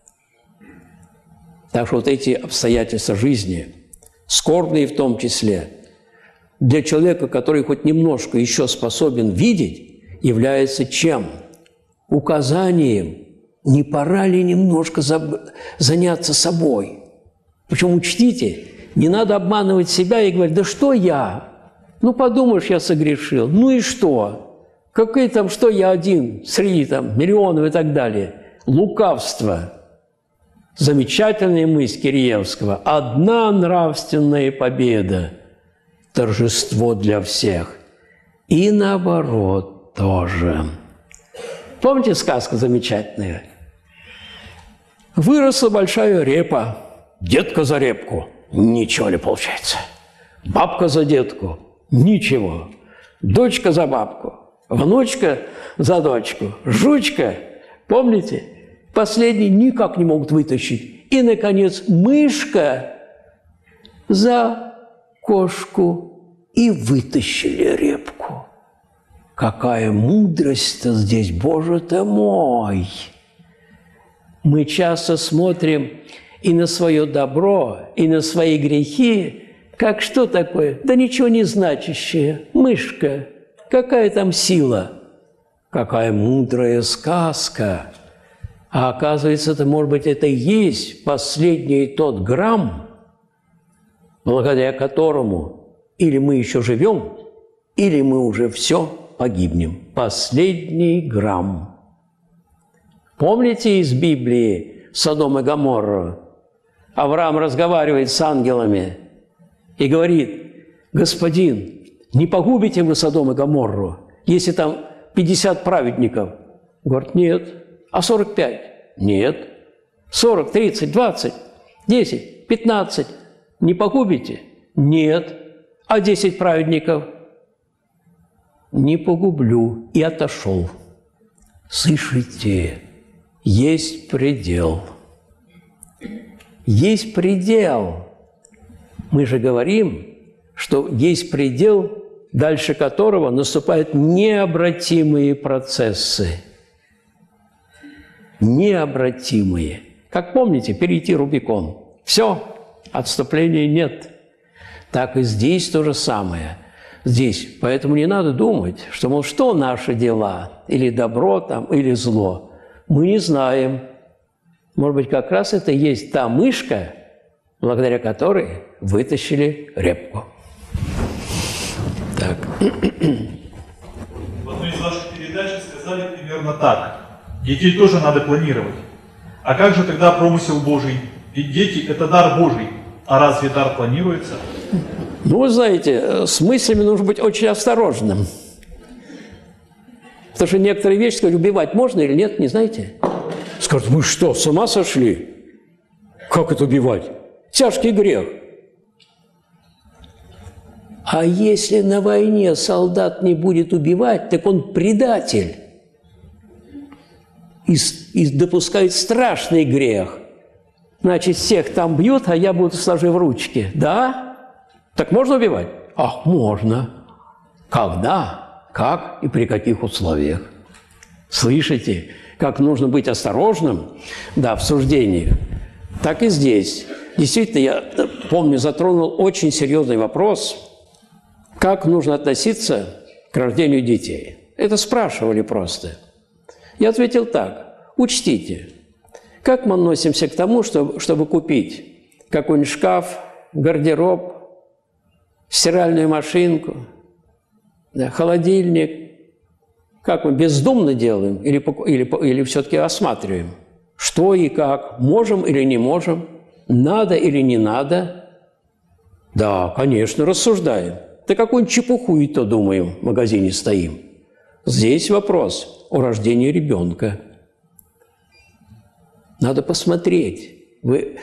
Так что вот эти обстоятельства жизни, скорбные в том числе, для человека, который хоть немножко еще способен видеть, является чем? Указанием, не пора ли немножко заняться собой. Причем учтите, не надо обманывать себя и говорить, да что я? Ну, подумаешь, я согрешил. Ну и что? Какой там, что я один среди там миллионов и так далее? Лукавство. Замечательная мысль Киреевского. Одна нравственная победа. Торжество для всех. И наоборот тоже. Помните сказку замечательную? Выросла большая репа. Детка за репку. Ничего не получается. Бабка за детку. Ничего. Дочка за бабку. Внучка за дочку. Жучка. Помните? Последние никак не могут вытащить. И, наконец, мышка за кошку. И вытащили репку. Какая мудрость-то здесь, Боже ты мой! Мы часто смотрим и на свое добро, и на свои грехи, как что такое? Да ничего не значащее. Мышка. Какая там сила? Какая мудрая сказка. А оказывается, это, может быть, это и есть последний тот грамм, благодаря которому или мы еще живем, или мы уже все погибнем. Последний грамм. Помните из Библии Содом и Гоморру? Авраам разговаривает с ангелами и говорит: «Господин, не погубите вы Содом и Гоморру, если там пятьдесят праведников?» Говорит: «Нет». «А сорок пять?» «Нет». «сорок, тридцать, двадцать, десять, пятнадцать?» «Не погубите?» «Нет». «А десять праведников?» «Не погублю». И отошел. Слышите, есть предел. Есть предел. Мы же говорим, что есть предел, дальше которого наступают необратимые процессы. Необратимые. Как помните, перейти Рубикон. Все, отступления нет. Так и здесь то же самое. Здесь. Поэтому не надо думать, что, мол, что наши дела, или добро там, или зло. Мы не знаем. Может быть, как раз это и есть та мышка, благодаря которой вытащили репку. Так. В одной из ваших передач сказали примерно так. Детей тоже надо планировать. А как же тогда промысел Божий? Ведь дети – это дар Божий. А разве дар планируется? Ну, вы знаете, с мыслями нужно быть очень осторожным. Потому что некоторые вещи, сказать, убивать можно или нет, не знаете? Скажут, вы что, с ума сошли? Как это убивать? Тяжкий грех. А если на войне солдат не будет убивать, так он предатель. И, и допускает страшный грех. Значит, всех там бьют, а я буду сложив ручки. Да? Так можно убивать? Ах, можно. Когда? Как и при каких условиях? Слышите, как нужно быть осторожным, да, в суждениях? Так и здесь. Действительно, я помню, затронул очень серьезный вопрос, как нужно относиться к рождению детей. Это спрашивали просто. Я ответил так. Учтите, как мы относимся к тому, чтобы, чтобы купить какой-нибудь шкаф, гардероб, стиральную машинку, да, холодильник. Как мы бездумно делаем или, или, или все-таки осматриваем, что и как, можем или не можем, надо или не надо? Да, конечно, рассуждаем. Да какую-нибудь чепуху и то думаем, в магазине стоим. Здесь вопрос о рождении ребенка. Надо посмотреть. Вы,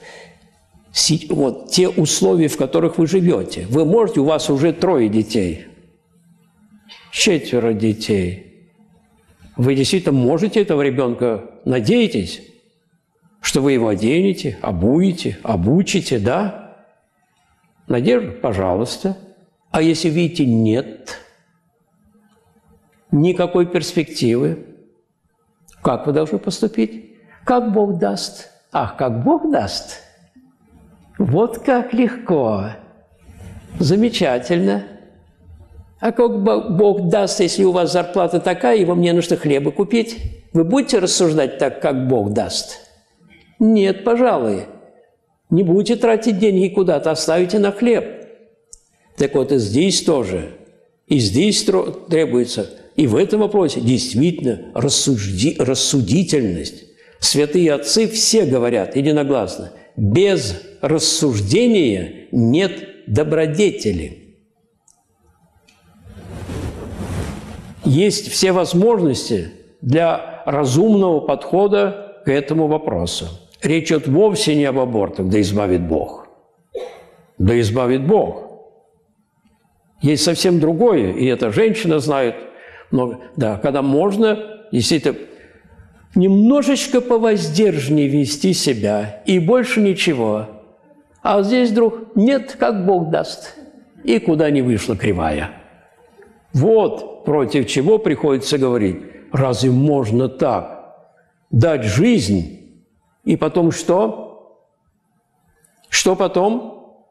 вот, те условия, в которых вы живете. Вы можете, у вас уже трое детей, четверо детей. Вы действительно можете этого ребенка, надеетесь, что вы его оденете, обуете, обучите, да? Надежда? Пожалуйста. А если видите, нет никакой перспективы, как вы должны поступить? Как Бог даст. Ах, как Бог даст. Вот как легко. Замечательно. А как Бог даст, если у вас зарплата такая, и вам не нужно хлеба купить? Вы будете рассуждать так, как Бог даст? Нет, пожалуй. Не будете тратить деньги куда-то, оставите на хлеб. Так вот и здесь тоже. И здесь требуется, и в этом вопросе действительно рассужди, рассудительность. Святые отцы все говорят единогласно, без рассуждения нет добродетели. Есть все возможности для разумного подхода к этому вопросу. Речь идет вовсе не об абортах, да избавит Бог. Да избавит Бог. Есть совсем другое, и эта женщина знает, но, да, когда можно действительно немножечко повоздержаннее вести себя, и больше ничего. А здесь вдруг нет, как Бог даст, и куда не вышла кривая. Вот против чего приходится говорить. Разве можно так дать жизнь, и потом что? Что потом?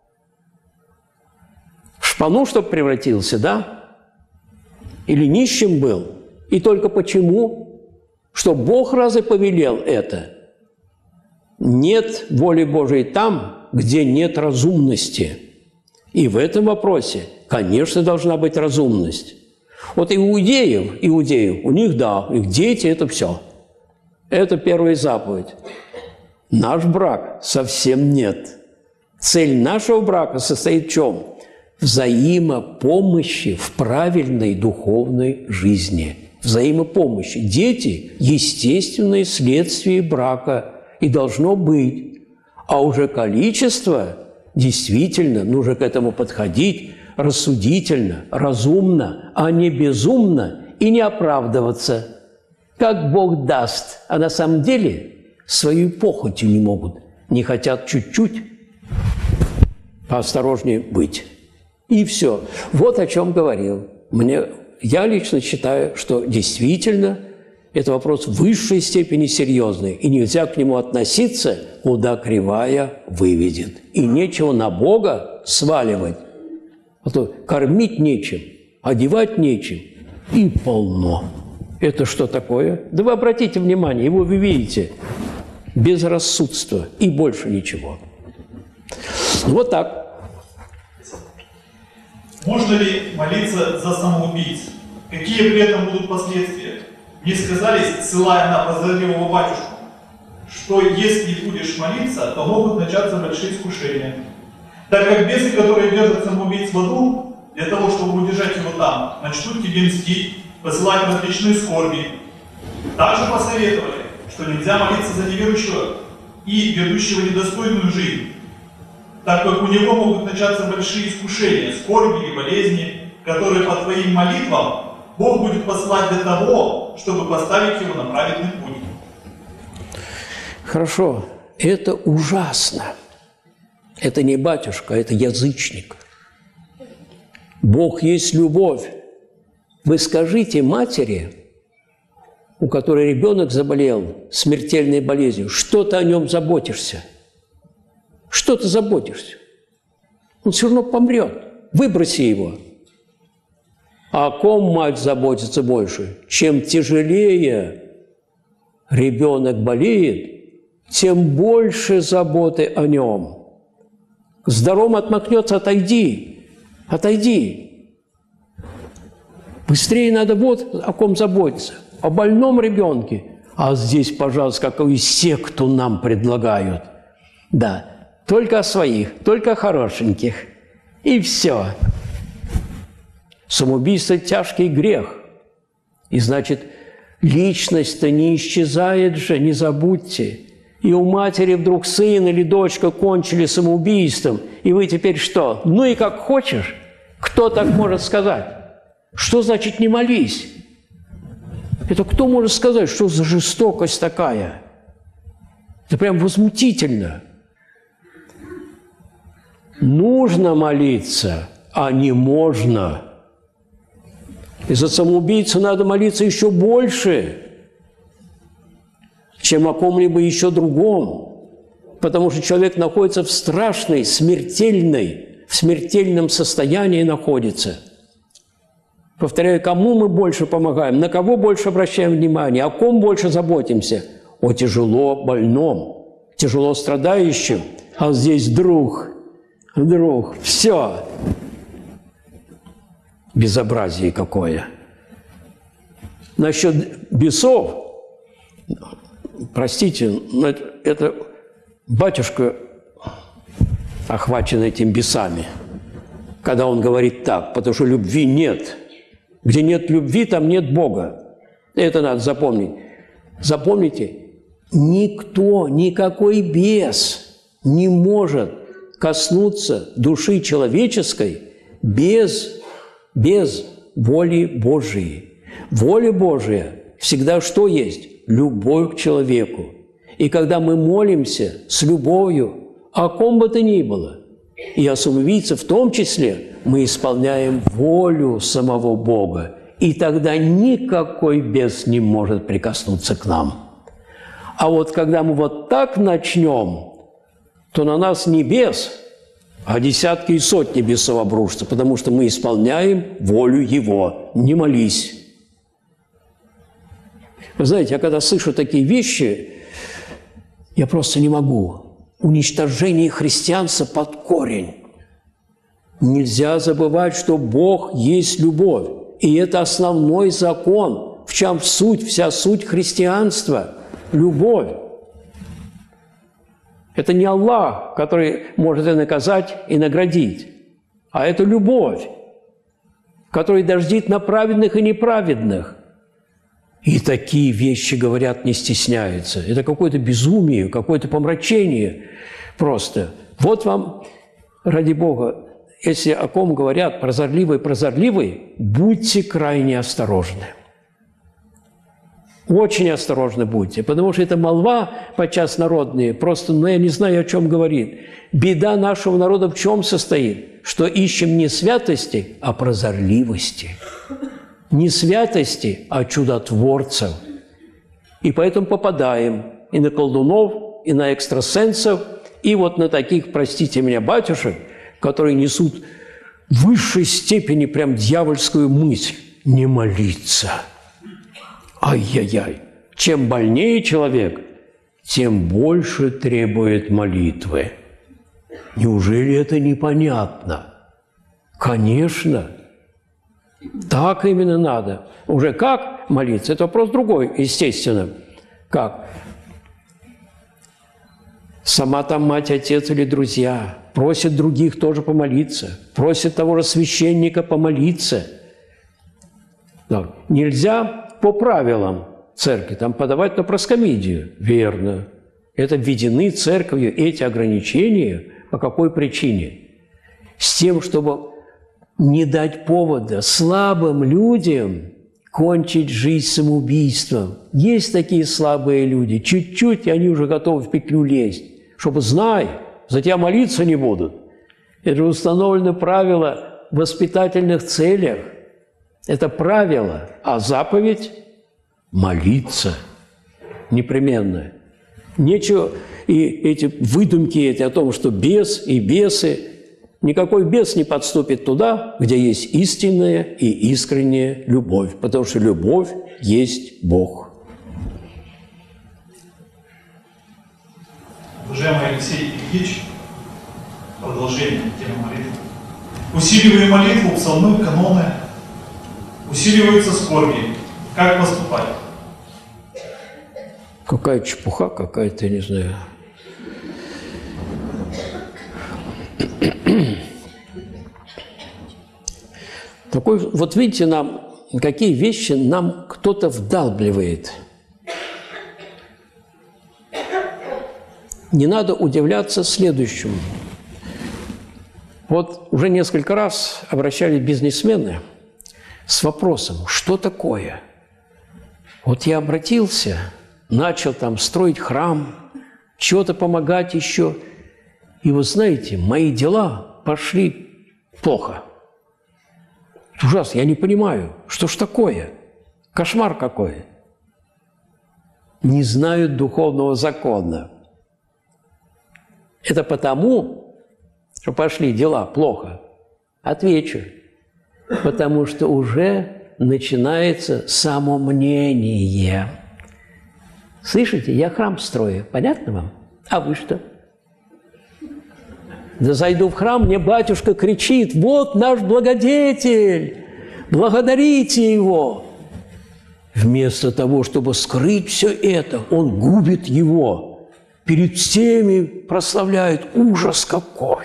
В шпану, чтобы превратился, да? Или нищим был? И только почему? Что Бог разве повелел это? Нет воли Божией там, где нет разумности. И в этом вопросе, конечно, должна быть разумность. Вот иудеев, иудеев, у них, да, их дети – это все. Это первая заповедь. Наш брак совсем нет. Цель нашего брака состоит в чем? Взаимопомощи в правильной духовной жизни. Взаимопомощи. Дети – естественное следствие брака, и должно быть. А уже количество, действительно, нужно к этому подходить рассудительно, разумно, а не безумно и не оправдываться. Как Бог даст, а на самом деле своей похотью не могут, не хотят чуть-чуть поосторожнее быть. И все. Вот о чем говорил. Мне, я лично считаю, что действительно это вопрос в высшей степени серьезный, и нельзя к нему относиться, куда кривая выведет. И нечего на Бога сваливать. А то кормить нечем, одевать нечем, и полно. Это что такое? Да вы обратите внимание, его вы видите. Безрассудство и больше ничего. Вот так. Можно ли молиться за самоубийц? Какие при этом будут последствия? Мне сказали, ссылая на прозорливого батюшку, что если будешь молиться, то могут начаться большие искушения. Так как бесы, которые держат самоубийц в аду, для того, чтобы удержать его там, начнут тебе мстить, посылать различные скорби. Также посоветовали, что нельзя молиться за неверующего и ведущего недостойную жизнь, так как у него могут начаться большие искушения, скорби и болезни, которые по твоим молитвам Бог будет посылать для того, чтобы поставить его на праведный путь. Хорошо, это ужасно. Это не батюшка, это язычник. Бог есть любовь. Вы скажите матери, у которой ребенок заболел смертельной болезнью, что ты о нем заботишься? Что ты заботишься? Он все равно помрет. Выброси его. А о ком мать заботится больше? Чем тяжелее ребенок болеет, тем больше заботы о нем. К здоровому отмахнется, отойди, отойди. Быстрее надо вот о ком заботиться. О больном ребенке. А здесь, пожалуйста, какую секту нам предлагают. Да, только о своих, только о хорошеньких. И все. Самоубийство – тяжкий грех. И значит, личность-то не исчезает же, не забудьте. И у матери вдруг сын или дочка кончили самоубийством, и вы теперь что? Ну и как хочешь? Кто так может сказать? Что значит не молись? Это кто может сказать, что за жестокость такая? Это прям возмутительно. Нужно молиться, а не можно. И за самоубийцу надо молиться еще больше, чем о ком-либо еще другом. Потому что человек находится в страшной, смертельной, в смертельном состоянии находится. Повторяю, кому мы больше помогаем, на кого больше обращаем внимание, о ком больше заботимся? О тяжело больном, тяжело страдающем. А здесь друг, друг, все. Безобразие какое. Насчет бесов, простите, но это, это батюшка охвачен этими бесами, когда он говорит так, потому что любви нет. Где нет любви, там нет Бога. Это надо запомнить. Запомните, никто, никакой бес не может коснуться души человеческой без, без воли Божией. Воля Божия всегда что есть? Любовь к человеку. И когда мы молимся с любовью, о ком бы то ни было, и о самоубийце в том числе, мы исполняем волю самого Бога. И тогда никакой бес не может прикоснуться к нам. А вот когда мы вот так начнем, то на нас не бес, а десятки и сотни бесов обрушатся, потому что мы исполняем волю Его. Не молись. Вы знаете, я когда слышу такие вещи, я просто не могу. Уничтожение христианства под корень. Нельзя забывать, что Бог есть любовь. И это основной закон, в чем суть, вся суть христианства – любовь. Это не Аллах, который может и наказать, и наградить, а это любовь, которая дождит на праведных и неправедных. И такие вещи, говорят, не стесняются. Это какое-то безумие, какое-то помрачение просто. Вот вам, ради Бога, если о ком говорят прозорливый, прозорливый, будьте крайне осторожны. Очень осторожны будьте, потому что эта молва, подчас народная, просто, ну, я не знаю, о чем говорит. Беда нашего народа в чем состоит? Что ищем не святости, а прозорливости. Не святости, а чудотворцев. И поэтому попадаем и на колдунов, и на экстрасенсов, и вот на таких, простите меня, батюшек, которые несут в высшей степени прям дьявольскую мысль – не молиться. Ай-яй-яй! Чем больнее человек, тем больше требует молитвы. Неужели это непонятно? Конечно! Так именно надо. Уже как молиться – это вопрос другой, естественно. Как? сама там мать, отец или друзья, просит других тоже помолиться, просит того же священника помолиться. Да. Нельзя по правилам церкви там подавать на проскомидию. Верно. Это введены церковью эти ограничения. По какой причине? С тем, чтобы не дать повода слабым людям кончить жизнь самоубийством. Есть такие слабые люди, чуть-чуть, и они уже готовы в петлю лезть. Чтобы, знай, за тебя молиться не будут. Это же установлено правило в воспитательных целях. Это правило, а заповедь – молиться непременно. Нечего и эти выдумки эти о том, что бес и бесы. Никакой бес не подступит туда, где есть истинная и искренняя любовь, потому что любовь есть Бог. Уважаемый Алексей Ильич, продолжение темы молитвы. Усиливая молитву, псалмы, каноны, усиливаются скорби. Как поступать? Какая чепуха какая-то, я не знаю. Такой, вот видите, нам, какие вещи нам кто-то вдалбливает. Не надо удивляться следующему. Вот уже несколько раз обращались бизнесмены с вопросом, что такое? Вот я обратился, начал там строить храм, чего-то помогать еще. И вы знаете, мои дела пошли плохо. Ужасно, я не понимаю, что ж такое? Кошмар какой. Не знают духовного закона. Это потому, что пошли дела плохо. Отвечу. Потому что уже начинается самомнение. Слышите, я храм строю. Понятно вам? А вы что? Да зайду в храм, мне батюшка кричит: вот наш благодетель, благодарите его. Вместо того, чтобы скрыть все это, он губит его. Перед всеми прославляет. Ужас какой!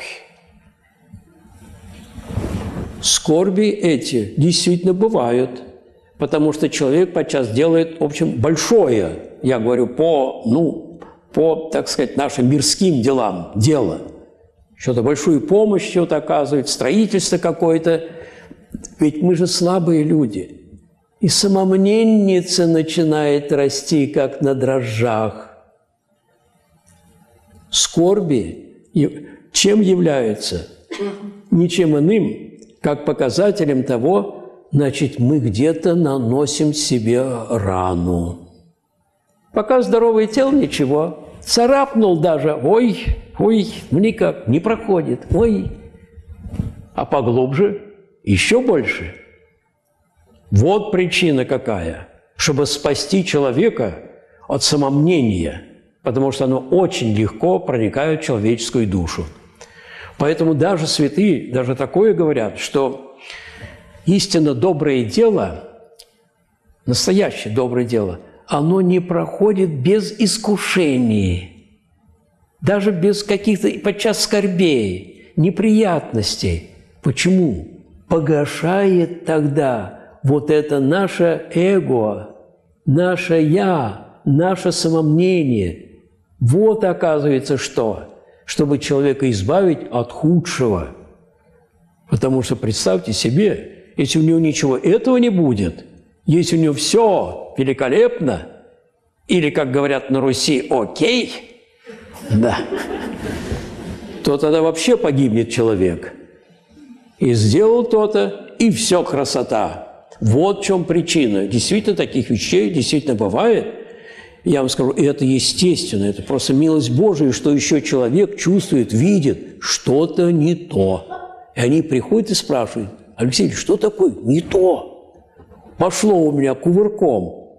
Скорби эти действительно бывают, потому что человек подчас делает, в общем, большое, я говорю, по, ну, по, так сказать, нашим мирским делам, дело. Что-то большую помощь что-то оказывает, строительство какое-то. Ведь мы же слабые люди. И самомненница начинает расти, как на дрожжах. Скорби чем являются? Ничем иным, как показателем того, значит, мы где-то наносим себе рану. Пока здоровое тело, ничего. Царапнул даже, ой, ой, никак, не проходит, ой. А поглубже еще больше. Вот причина какая, чтобы спасти человека от самомнения, потому что оно очень легко проникает в человеческую душу. Поэтому даже святые, даже такое говорят, что истинно доброе дело, настоящее доброе дело, оно не проходит без искушений, даже без каких-то подчас скорбей, неприятностей. Почему? Погашает тогда вот это наше эго, наше «я», наше самомнение. Вот оказывается что? Чтобы человека избавить от худшего. Потому что представьте себе, если у него ничего этого не будет, если у него все великолепно, или, как говорят на Руси, окей, да, то тогда вообще погибнет человек. И сделал то-то, и все красота. Вот в чем причина. Действительно, таких вещей действительно бывает. Я вам скажу, это естественно, это просто милость Божия, что еще человек чувствует, видит что-то не то. И они приходят и спрашивают: Алексей, что такое не то? Пошло у меня кувырком.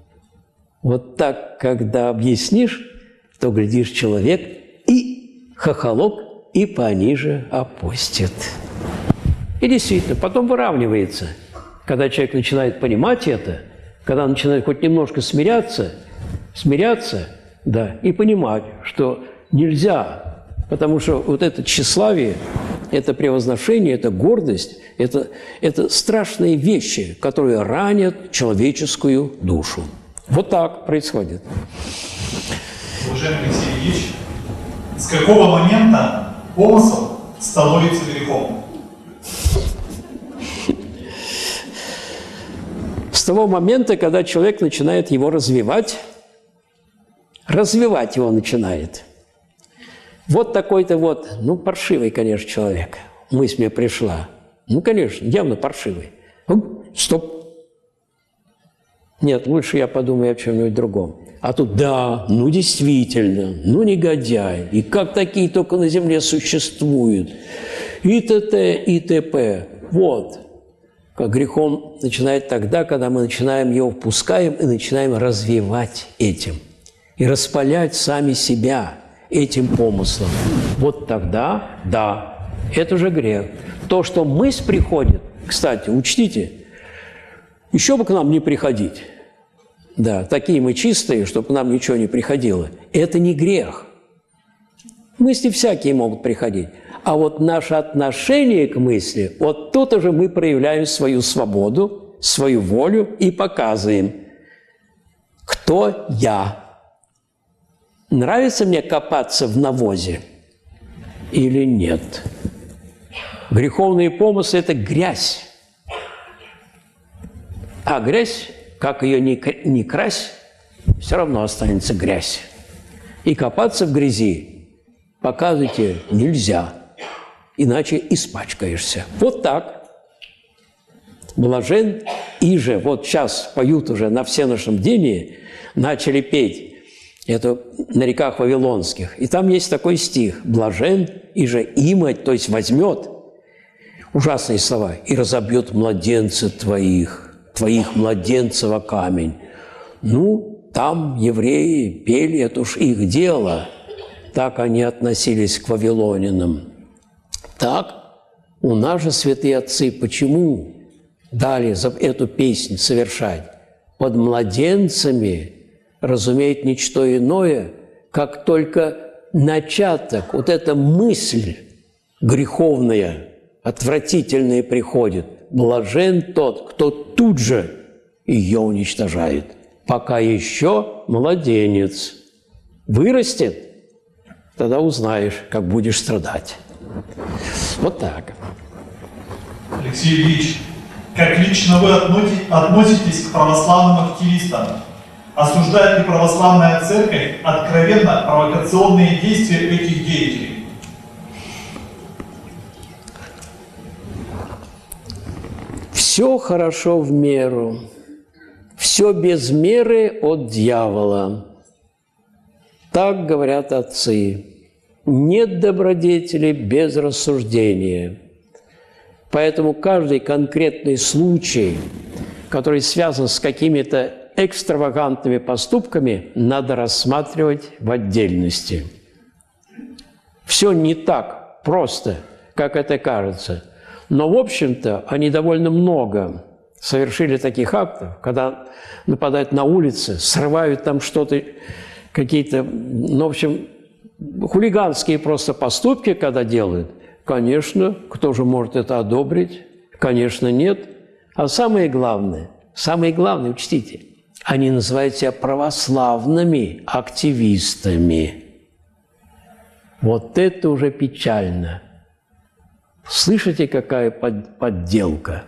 Вот так, когда объяснишь, то, глядишь, человек и хохолок, и пониже опустит. И действительно, потом выравнивается. Когда человек начинает понимать это, когда начинает хоть немножко смиряться, смиряться, да, и понимать, что нельзя, потому что вот это тщеславие, это превозношение, это гордость, это, это страшные вещи, которые ранят человеческую душу. Вот так происходит. Уважаемый Алексей Ильич, с какого момента помысл становится грехом? С того момента, когда человек начинает его развивать, развивать его начинает. Вот такой-то вот, ну, паршивый, конечно, человек. Мысль мне пришла. Ну, конечно, явно паршивый. Ну, стоп. Нет, лучше я подумаю о чем-нибудь другом. А тут, да, ну, действительно, ну, негодяй. И как такие только на земле существуют. И т.т., и т.п. Вот. Как грехом начинает тогда, когда мы начинаем его впускаем и начинаем развивать этим. И распалять сами себя этим помыслом. Вот тогда, да, это же грех. То, что мысль приходит, кстати, учтите, еще бы к нам не приходить. Да, такие мы чистые, чтобы к нам ничего не приходило. Это не грех. Мысли всякие могут приходить. А вот наше отношение к мысли, вот тут уже мы проявляем свою свободу, свою волю и показываем, кто я. Нравится мне копаться в навозе или нет? Греховные помыслы – это грязь. А грязь, как ее ни, ни крась, все равно останется грязь. И копаться в грязи, показывайте, нельзя, иначе испачкаешься. Вот так. Блажен, и же, вот сейчас поют уже на всеношном бдении, начали петь. Это на реках Вавилонских. И там есть такой стих. «Блажен, и же имать», то есть возьмет, ужасные слова, «и разобьет младенца твоих, твоих младенцев о камень». Ну, там евреи пели, это уж их дело. Так они относились к вавилонянам. Так у нас же святые отцы почему дали за эту песнь совершать? Под младенцами разумеет ничто иное, как только начаток, вот эта мысль греховная, отвратительная приходит. Блажен тот, кто тут же ее уничтожает. Пока еще младенец. Вырастет, тогда узнаешь, как будешь страдать. Вот так. Алексей Ильич, как лично вы относитесь к православным активистам? Осуждает ли православная церковь откровенно провокационные действия этих деятелей? Все хорошо в меру, все без меры от дьявола. Так говорят отцы. Нет добродетели без рассуждения. Поэтому каждый конкретный случай, который связан с какими-то экстравагантными поступками, надо рассматривать в отдельности. Все не так просто, как это кажется. Но, в общем-то, они довольно много совершили таких актов, когда нападают на улице, срывают там что-то, какие-то, ну, в общем, хулиганские просто поступки, когда делают. Конечно, кто же может это одобрить? Конечно, нет. А самое главное, самое главное, учтите, они называют себя православными активистами. Вот это уже печально. Слышите, какая под, подделка?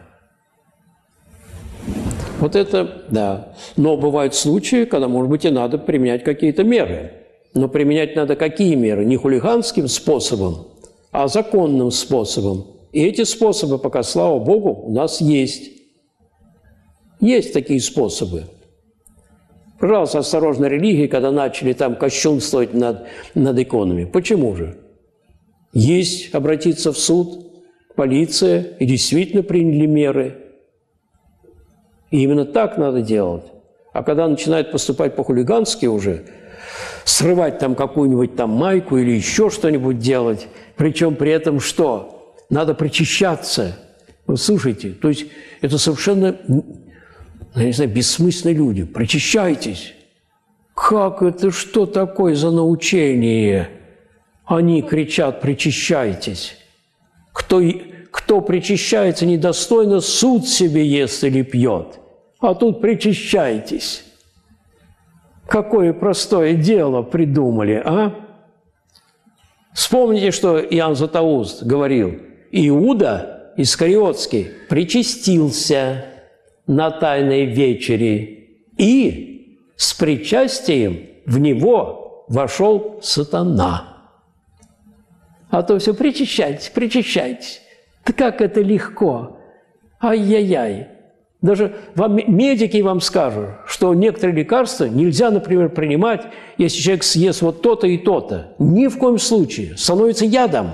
Вот это, да. Но бывают случаи, когда, может быть, и надо применять какие-то меры. Но применять надо какие меры? Не хулиганским способом, а законным способом. И эти способы, пока, слава Богу, у нас есть. Есть такие способы. Пожалуйста, осторожно религии, когда начали там кощунствовать над, над иконами. Почему же? Есть обратиться в суд, полиция, и действительно приняли меры. И именно так надо делать. А когда начинают поступать по-хулигански уже, срывать там какую-нибудь там майку или еще что-нибудь делать, причем при этом что? Надо причащаться. Вы слушайте, то есть это совершенно, я не знаю, бессмысленные люди. Причащайтесь. Как это, что такое за научение? Они кричат: причащайтесь. Кто, кто причащается, недостойно суд себе ест или пьет. А тут причащайтесь. Какое простое дело придумали, а? Вспомните, что Иоанн Златоуст говорил. Иуда Искариотский причастился на Тайной вечере, и с причастием в него вошел сатана. А то все причащайтесь, причащайтесь. Да как это легко. Ай-яй-яй. Даже вам, медики вам скажут, что некоторые лекарства нельзя, например, принимать, если человек съест вот то-то и то-то. Ни в коем случае. Становится ядом.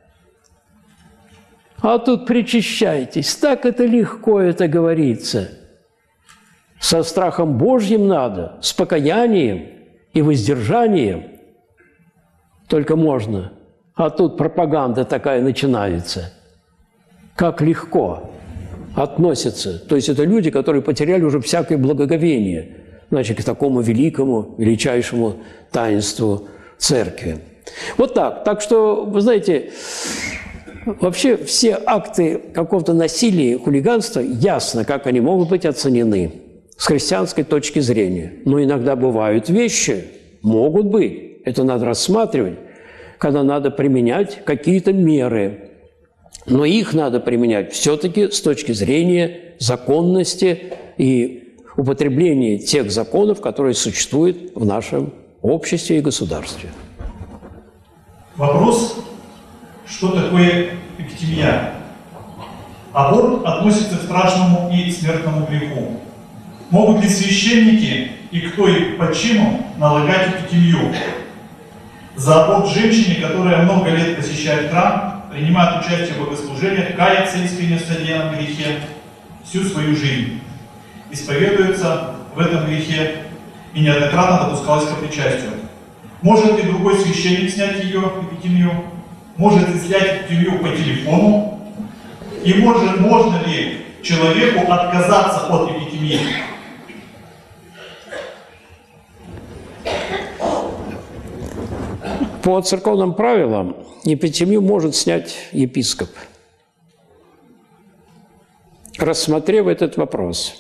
А тут причащайтесь. Так это легко это говорится. Со страхом Божьим надо, с покаянием и воздержанием. Только можно. А тут пропаганда такая начинается. Как легко относятся. То есть это люди, которые потеряли уже всякое благоговение, значит, к такому великому, величайшему таинству Церкви. Вот так. Так что, вы знаете, вообще все акты какого-то насилия, хулиганства, ясно, как они могут быть оценены с христианской точки зрения. Но иногда бывают вещи, могут быть, это надо рассматривать, когда надо применять какие-то меры. Но их надо применять все-таки с точки зрения законности и употребления тех законов, которые существуют в нашем обществе и государстве. Вопрос, что такое эпитемия? Аборт относится к страшному и смертному греху. Могут ли священники и кто и по чину налагать эпитемию? За аборт женщине, которая много лет посещает храм, принимает участие в богослужениях, кается искренне в содеянном грехе всю свою жизнь, исповедуется в этом грехе и неоднократно допускалась к причастию. Может ли другой священник снять ее эпитемию? Может ли снять эпитемию по телефону? И может, можно ли человеку отказаться от эпитемии? По церковным правилам эпитемию может снять епископ, рассмотрев этот вопрос.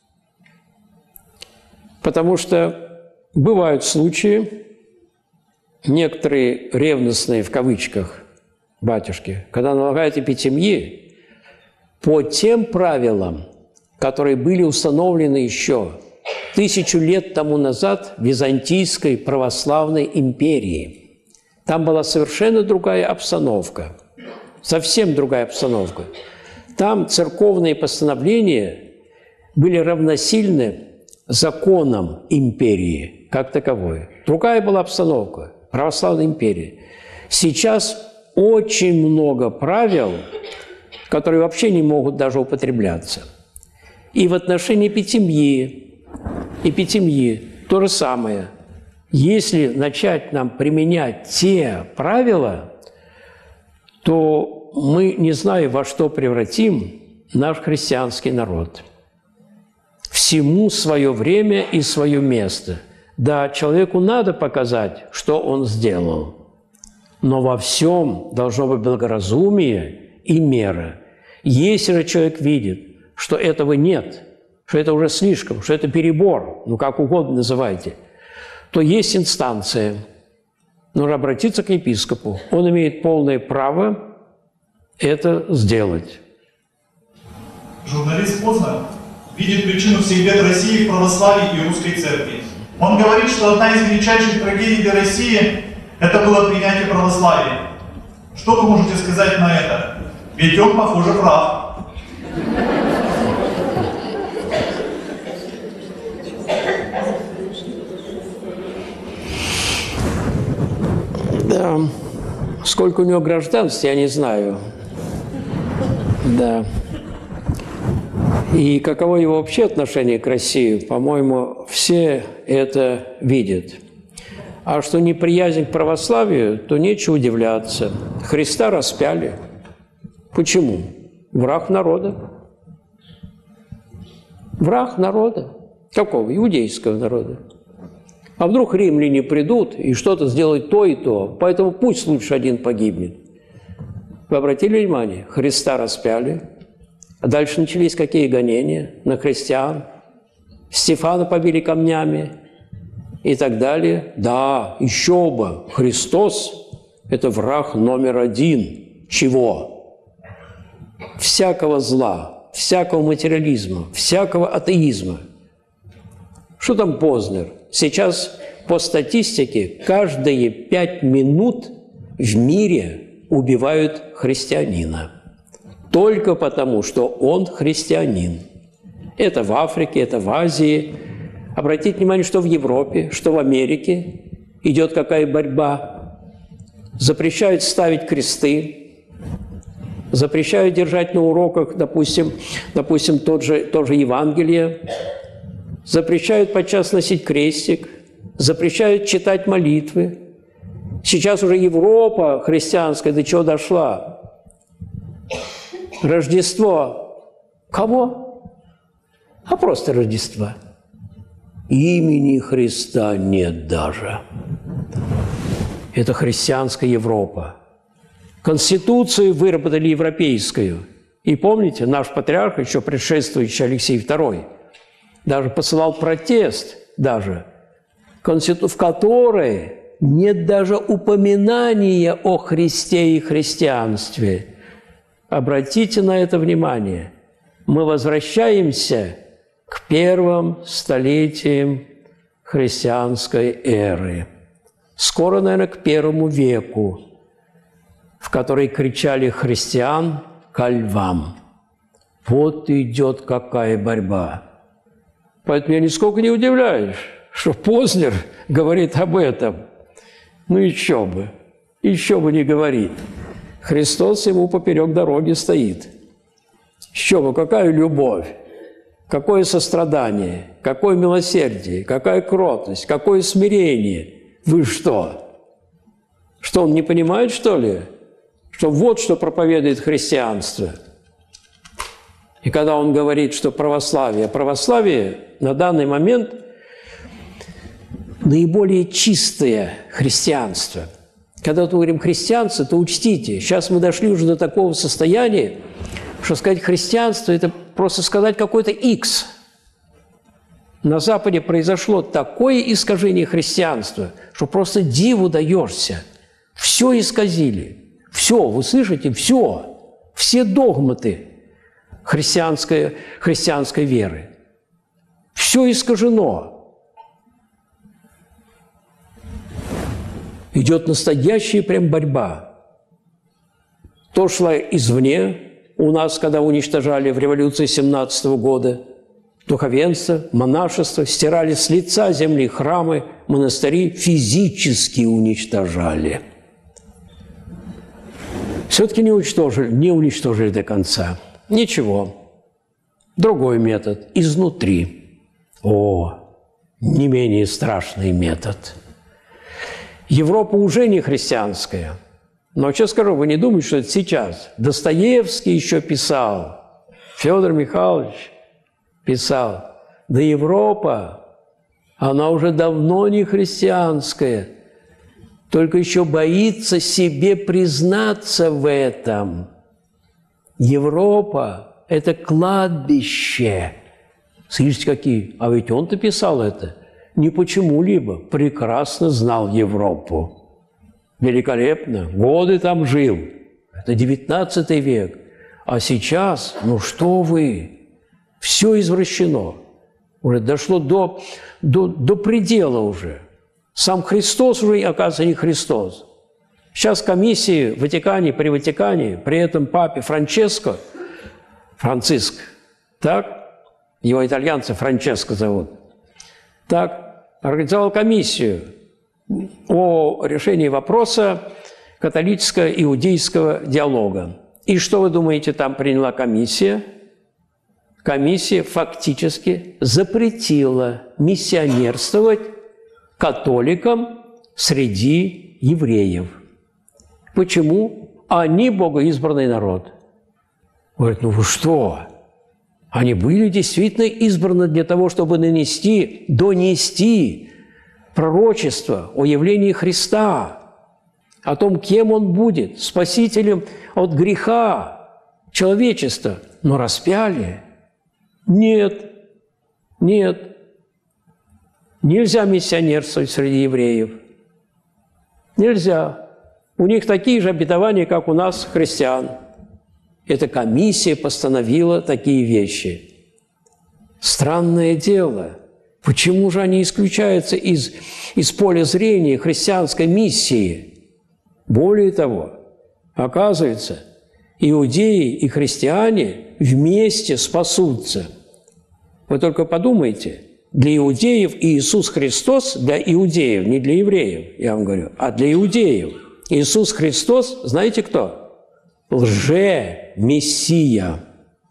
Потому что бывают случаи, некоторые ревностные, в кавычках, батюшки, когда налагают эпитемии по тем правилам, которые были установлены еще тысячу лет тому назад в Византийской православной империи. Там была совершенно другая обстановка, совсем другая обстановка. Там церковные постановления были равносильны законам империи как таковой. Другая была обстановка православной империи. Сейчас очень много правил, которые вообще не могут даже употребляться. И в отношении эпитемии, эпитемии то же самое. Если начать нам применять те правила, то мы не знаем, во что превратим наш христианский народ. Всему свое время и свое место. Да, человеку надо показать, что он сделал, но во всем должно быть благоразумие и мера. Если же человек видит, что этого нет, что это уже слишком, что это перебор, ну как угодно называйте, то есть инстанция. Нужно обратиться к епископу. Он имеет полное право это сделать. Журналист Познер видит причину всех бед России в православии и русской церкви. Он говорит, что одна из величайших трагедий для России – это было принятие православия. Что вы можете сказать на это? Ведь он, похоже, прав. Да. Сколько у него гражданств, я не знаю. Да. И каково его вообще отношение к России, по-моему, все это видят. А что неприязнь к православию, то нечего удивляться. Христа распяли. Почему? Враг народа. Враг народа. Какого? Иудейского народа. А вдруг римляне придут и что-то сделают то и то, поэтому пусть лучше один погибнет. Вы обратили внимание? Христа распяли, а дальше начались какие гонения на христиан? Стефана побили камнями и так далее. Да, еще бы, Христос – это враг номер один. Чего? Всякого зла, всякого материализма, всякого атеизма. Что там Познер? Сейчас по статистике каждые пять минут в мире убивают христианина. Только потому, что он христианин. Это в Африке, это в Азии. Обратите внимание, что в Европе, что в Америке идет какая борьба. Запрещают ставить кресты, запрещают держать на уроках, допустим, допустим тот же, тот же Евангелие, запрещают подчас носить крестик, запрещают читать молитвы. Сейчас уже Европа христианская до чего дошла? Рождество. Кого? А просто Рождество. Имени Христа нет даже. Это христианская Европа. Конституцию выработали европейскую. И помните, наш патриарх, еще предшествующий Алексей второй, даже посылал протест, даже, в которой нет даже упоминания о Христе и христианстве. Обратите на это внимание. Мы возвращаемся к первым столетиям христианской эры. Скоро, наверное, к первому веку, в который кричали христиан ко львам. Вот идет какая борьба. Поэтому я нисколько не удивляюсь, что Познер говорит об этом. Ну еще бы, еще бы не говорит. Христос ему поперек дороги стоит. Еще бы, какая любовь, какое сострадание, какое милосердие, какая кротость, какое смирение. Вы что? Что, он не понимает, что ли? Что вот что проповедует христианство. И когда он говорит, что православие, православие на данный момент наиболее чистое христианство. Когда мы говорим христианство, то учтите, сейчас мы дошли уже до такого состояния, что сказать христианство – это просто сказать какой-то икс. На Западе произошло такое искажение христианства, что просто диву даешься. Все исказили. Все, вы слышите, все. Все догматы христианской, христианской веры. Все искажено. Идет настоящая прям борьба. То шла извне. У нас, когда уничтожали в революции семнадцатого года, духовенство, монашество, стирали с лица земли храмы, монастыри, физически уничтожали. Все-таки не уничтожили, не уничтожили до конца. Ничего. Другой метод – изнутри. О, не менее страшный метод. Европа уже не христианская. Но, честно скажу, вы не думаете, что это сейчас. Достоевский еще писал, Федор Михайлович писал, да Европа, она уже давно не христианская, только еще боится себе признаться в этом. Европа – это кладбище. Слышите, какие? А ведь он-то писал это не почему-либо, прекрасно знал Европу. Великолепно, годы там жил. Это девятнадцатый век. А сейчас, ну что вы, все извращено. Уже дошло до, до, до предела уже. Сам Христос уже, оказывается, не Христос. Сейчас комиссии в Ватикане, при Ватикане, при этом папе Франческо, Франциск, так, его итальянцы Франческо зовут, так, организовал комиссию о решении вопроса католическо-иудейского диалога. И что вы думаете, там приняла комиссия? Комиссия фактически запретила миссионерствовать католикам среди евреев. Почему? Они богоизбранный народ. Говорят, ну вы что? Они были действительно избраны для того, чтобы нанести, донести пророчество о явлении Христа, о том, кем Он будет, спасителем от греха человечества. Но распяли? Нет, нет. Нельзя миссионерствовать среди евреев. Нельзя. У них такие же обетования, как у нас, христиан. Эта комиссия постановила такие вещи. Странное дело. Почему же они исключаются из, из поля зрения христианской миссии? Более того, оказывается, иудеи и христиане вместе спасутся. Вы только подумайте, для иудеев Иисус Христос, для иудеев, не для евреев, я вам говорю, а для иудеев. Иисус Христос, знаете кто? Лже-мессия.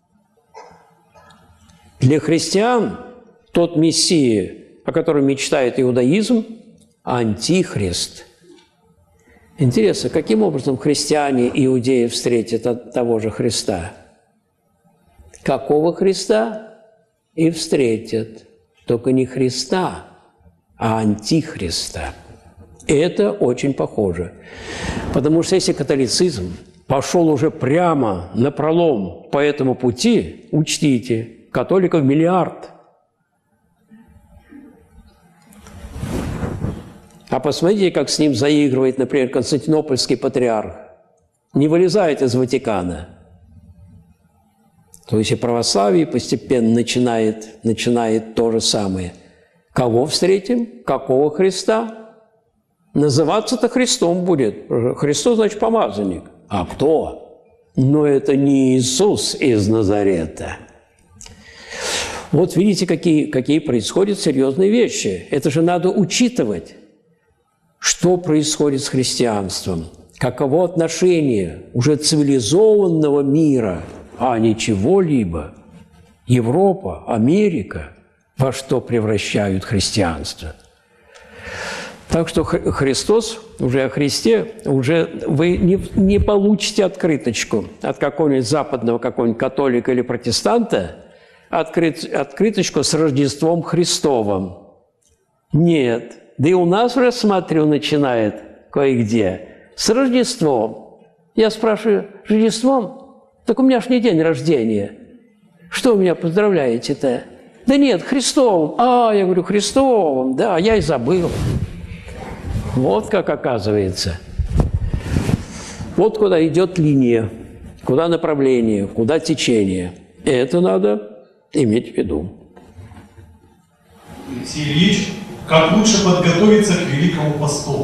Для христиан тот Мессия, о котором мечтает иудаизм, антихрист. Интересно, каким образом христиане и иудеи встретят от того же Христа? Какого Христа? И встретят. Только не Христа, а антихриста. Это очень похоже. Потому что если католицизм пошел уже прямо напролом по этому пути, учтите, католиков миллиард. А посмотрите, как с ним заигрывает, например, Константинопольский патриарх. Не вылезает из Ватикана. То есть и православие постепенно начинает, начинает то же самое. Кого встретим? Какого Христа? Называться-то Христом будет. Христос, значит, помазанник. А кто? Но это не Иисус из Назарета. Вот видите, какие, какие происходят серьезные вещи. Это же надо учитывать. Что происходит с христианством? Каково отношение уже цивилизованного мира, а не чего-либо? Европа, Америка, во что превращают христианство? Так что Христос, уже о Христе, уже вы не, не получите открыточку от какого-нибудь западного, какого-нибудь католика или протестанта, открыт, открыточку с Рождеством Христовым. Нет. Да и у нас уже, смотрю, начинает кое-где с Рождеством. Я спрашиваю, Рождеством? Так у меня ж не день рождения. Что вы меня поздравляете-то? Да нет, Христовым. А, я говорю, Христовым. Да, я и забыл. Вот как оказывается. Вот куда идет линия, куда направление, куда течение. Это надо иметь в виду. Алексей Ильич, как лучше подготовиться к Великому посту?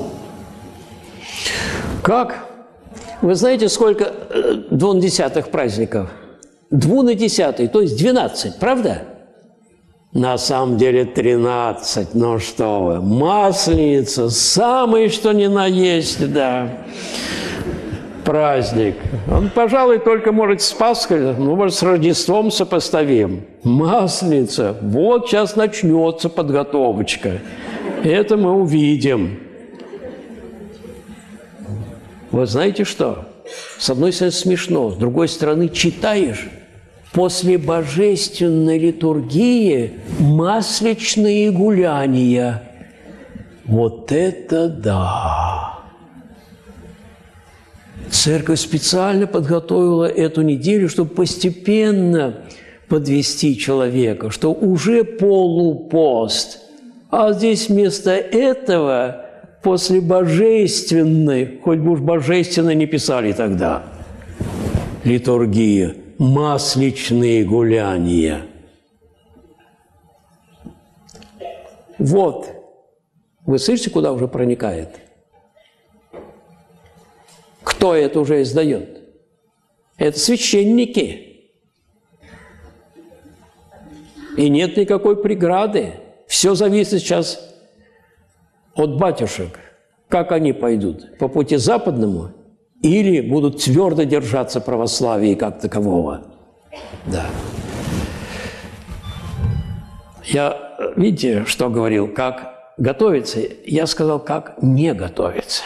Как? Вы знаете, сколько двунадесятых праздников? Двунадесятый, то есть двенадцать, правда? На самом деле тринадцать, ну что вы, Масленица, самый что ни на есть, да, праздник. Он, пожалуй, только, может, с Пасхой, ну, может, с Рождеством сопоставим. Масленица, вот сейчас начнется подготовочка. Это мы увидим. Вы знаете что? С одной стороны смешно, с другой стороны читаешь, после божественной литургии масличные гуляния. Вот это да! Церковь специально подготовила эту неделю, чтобы постепенно подвести человека, что уже полупост. А здесь вместо этого после божественной, хоть бы уж божественно не писали тогда, литургия, масличные гуляния. Вот. Вы слышите, куда уже проникает? Кто это уже издает? Это священники. И нет никакой преграды. Все зависит сейчас от батюшек. Как они пойдут? По пути западному или будут твердо держаться православия как такового? Да. Я, видите, что говорил? Как готовиться? Я сказал, как не готовиться.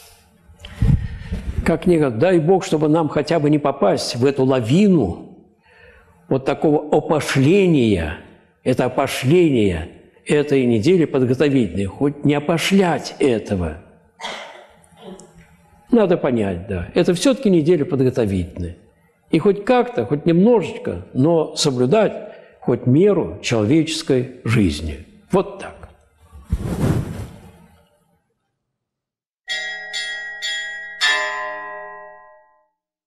Как не готовиться? Дай Бог, чтобы нам хотя бы не попасть в эту лавину вот такого опошления. Это опошление этой недели подготовительной, хоть не опошлять этого. Надо понять, да, это все-таки неделя подготовительная. И хоть как-то, хоть немножечко, но соблюдать хоть меру человеческой жизни. Вот так.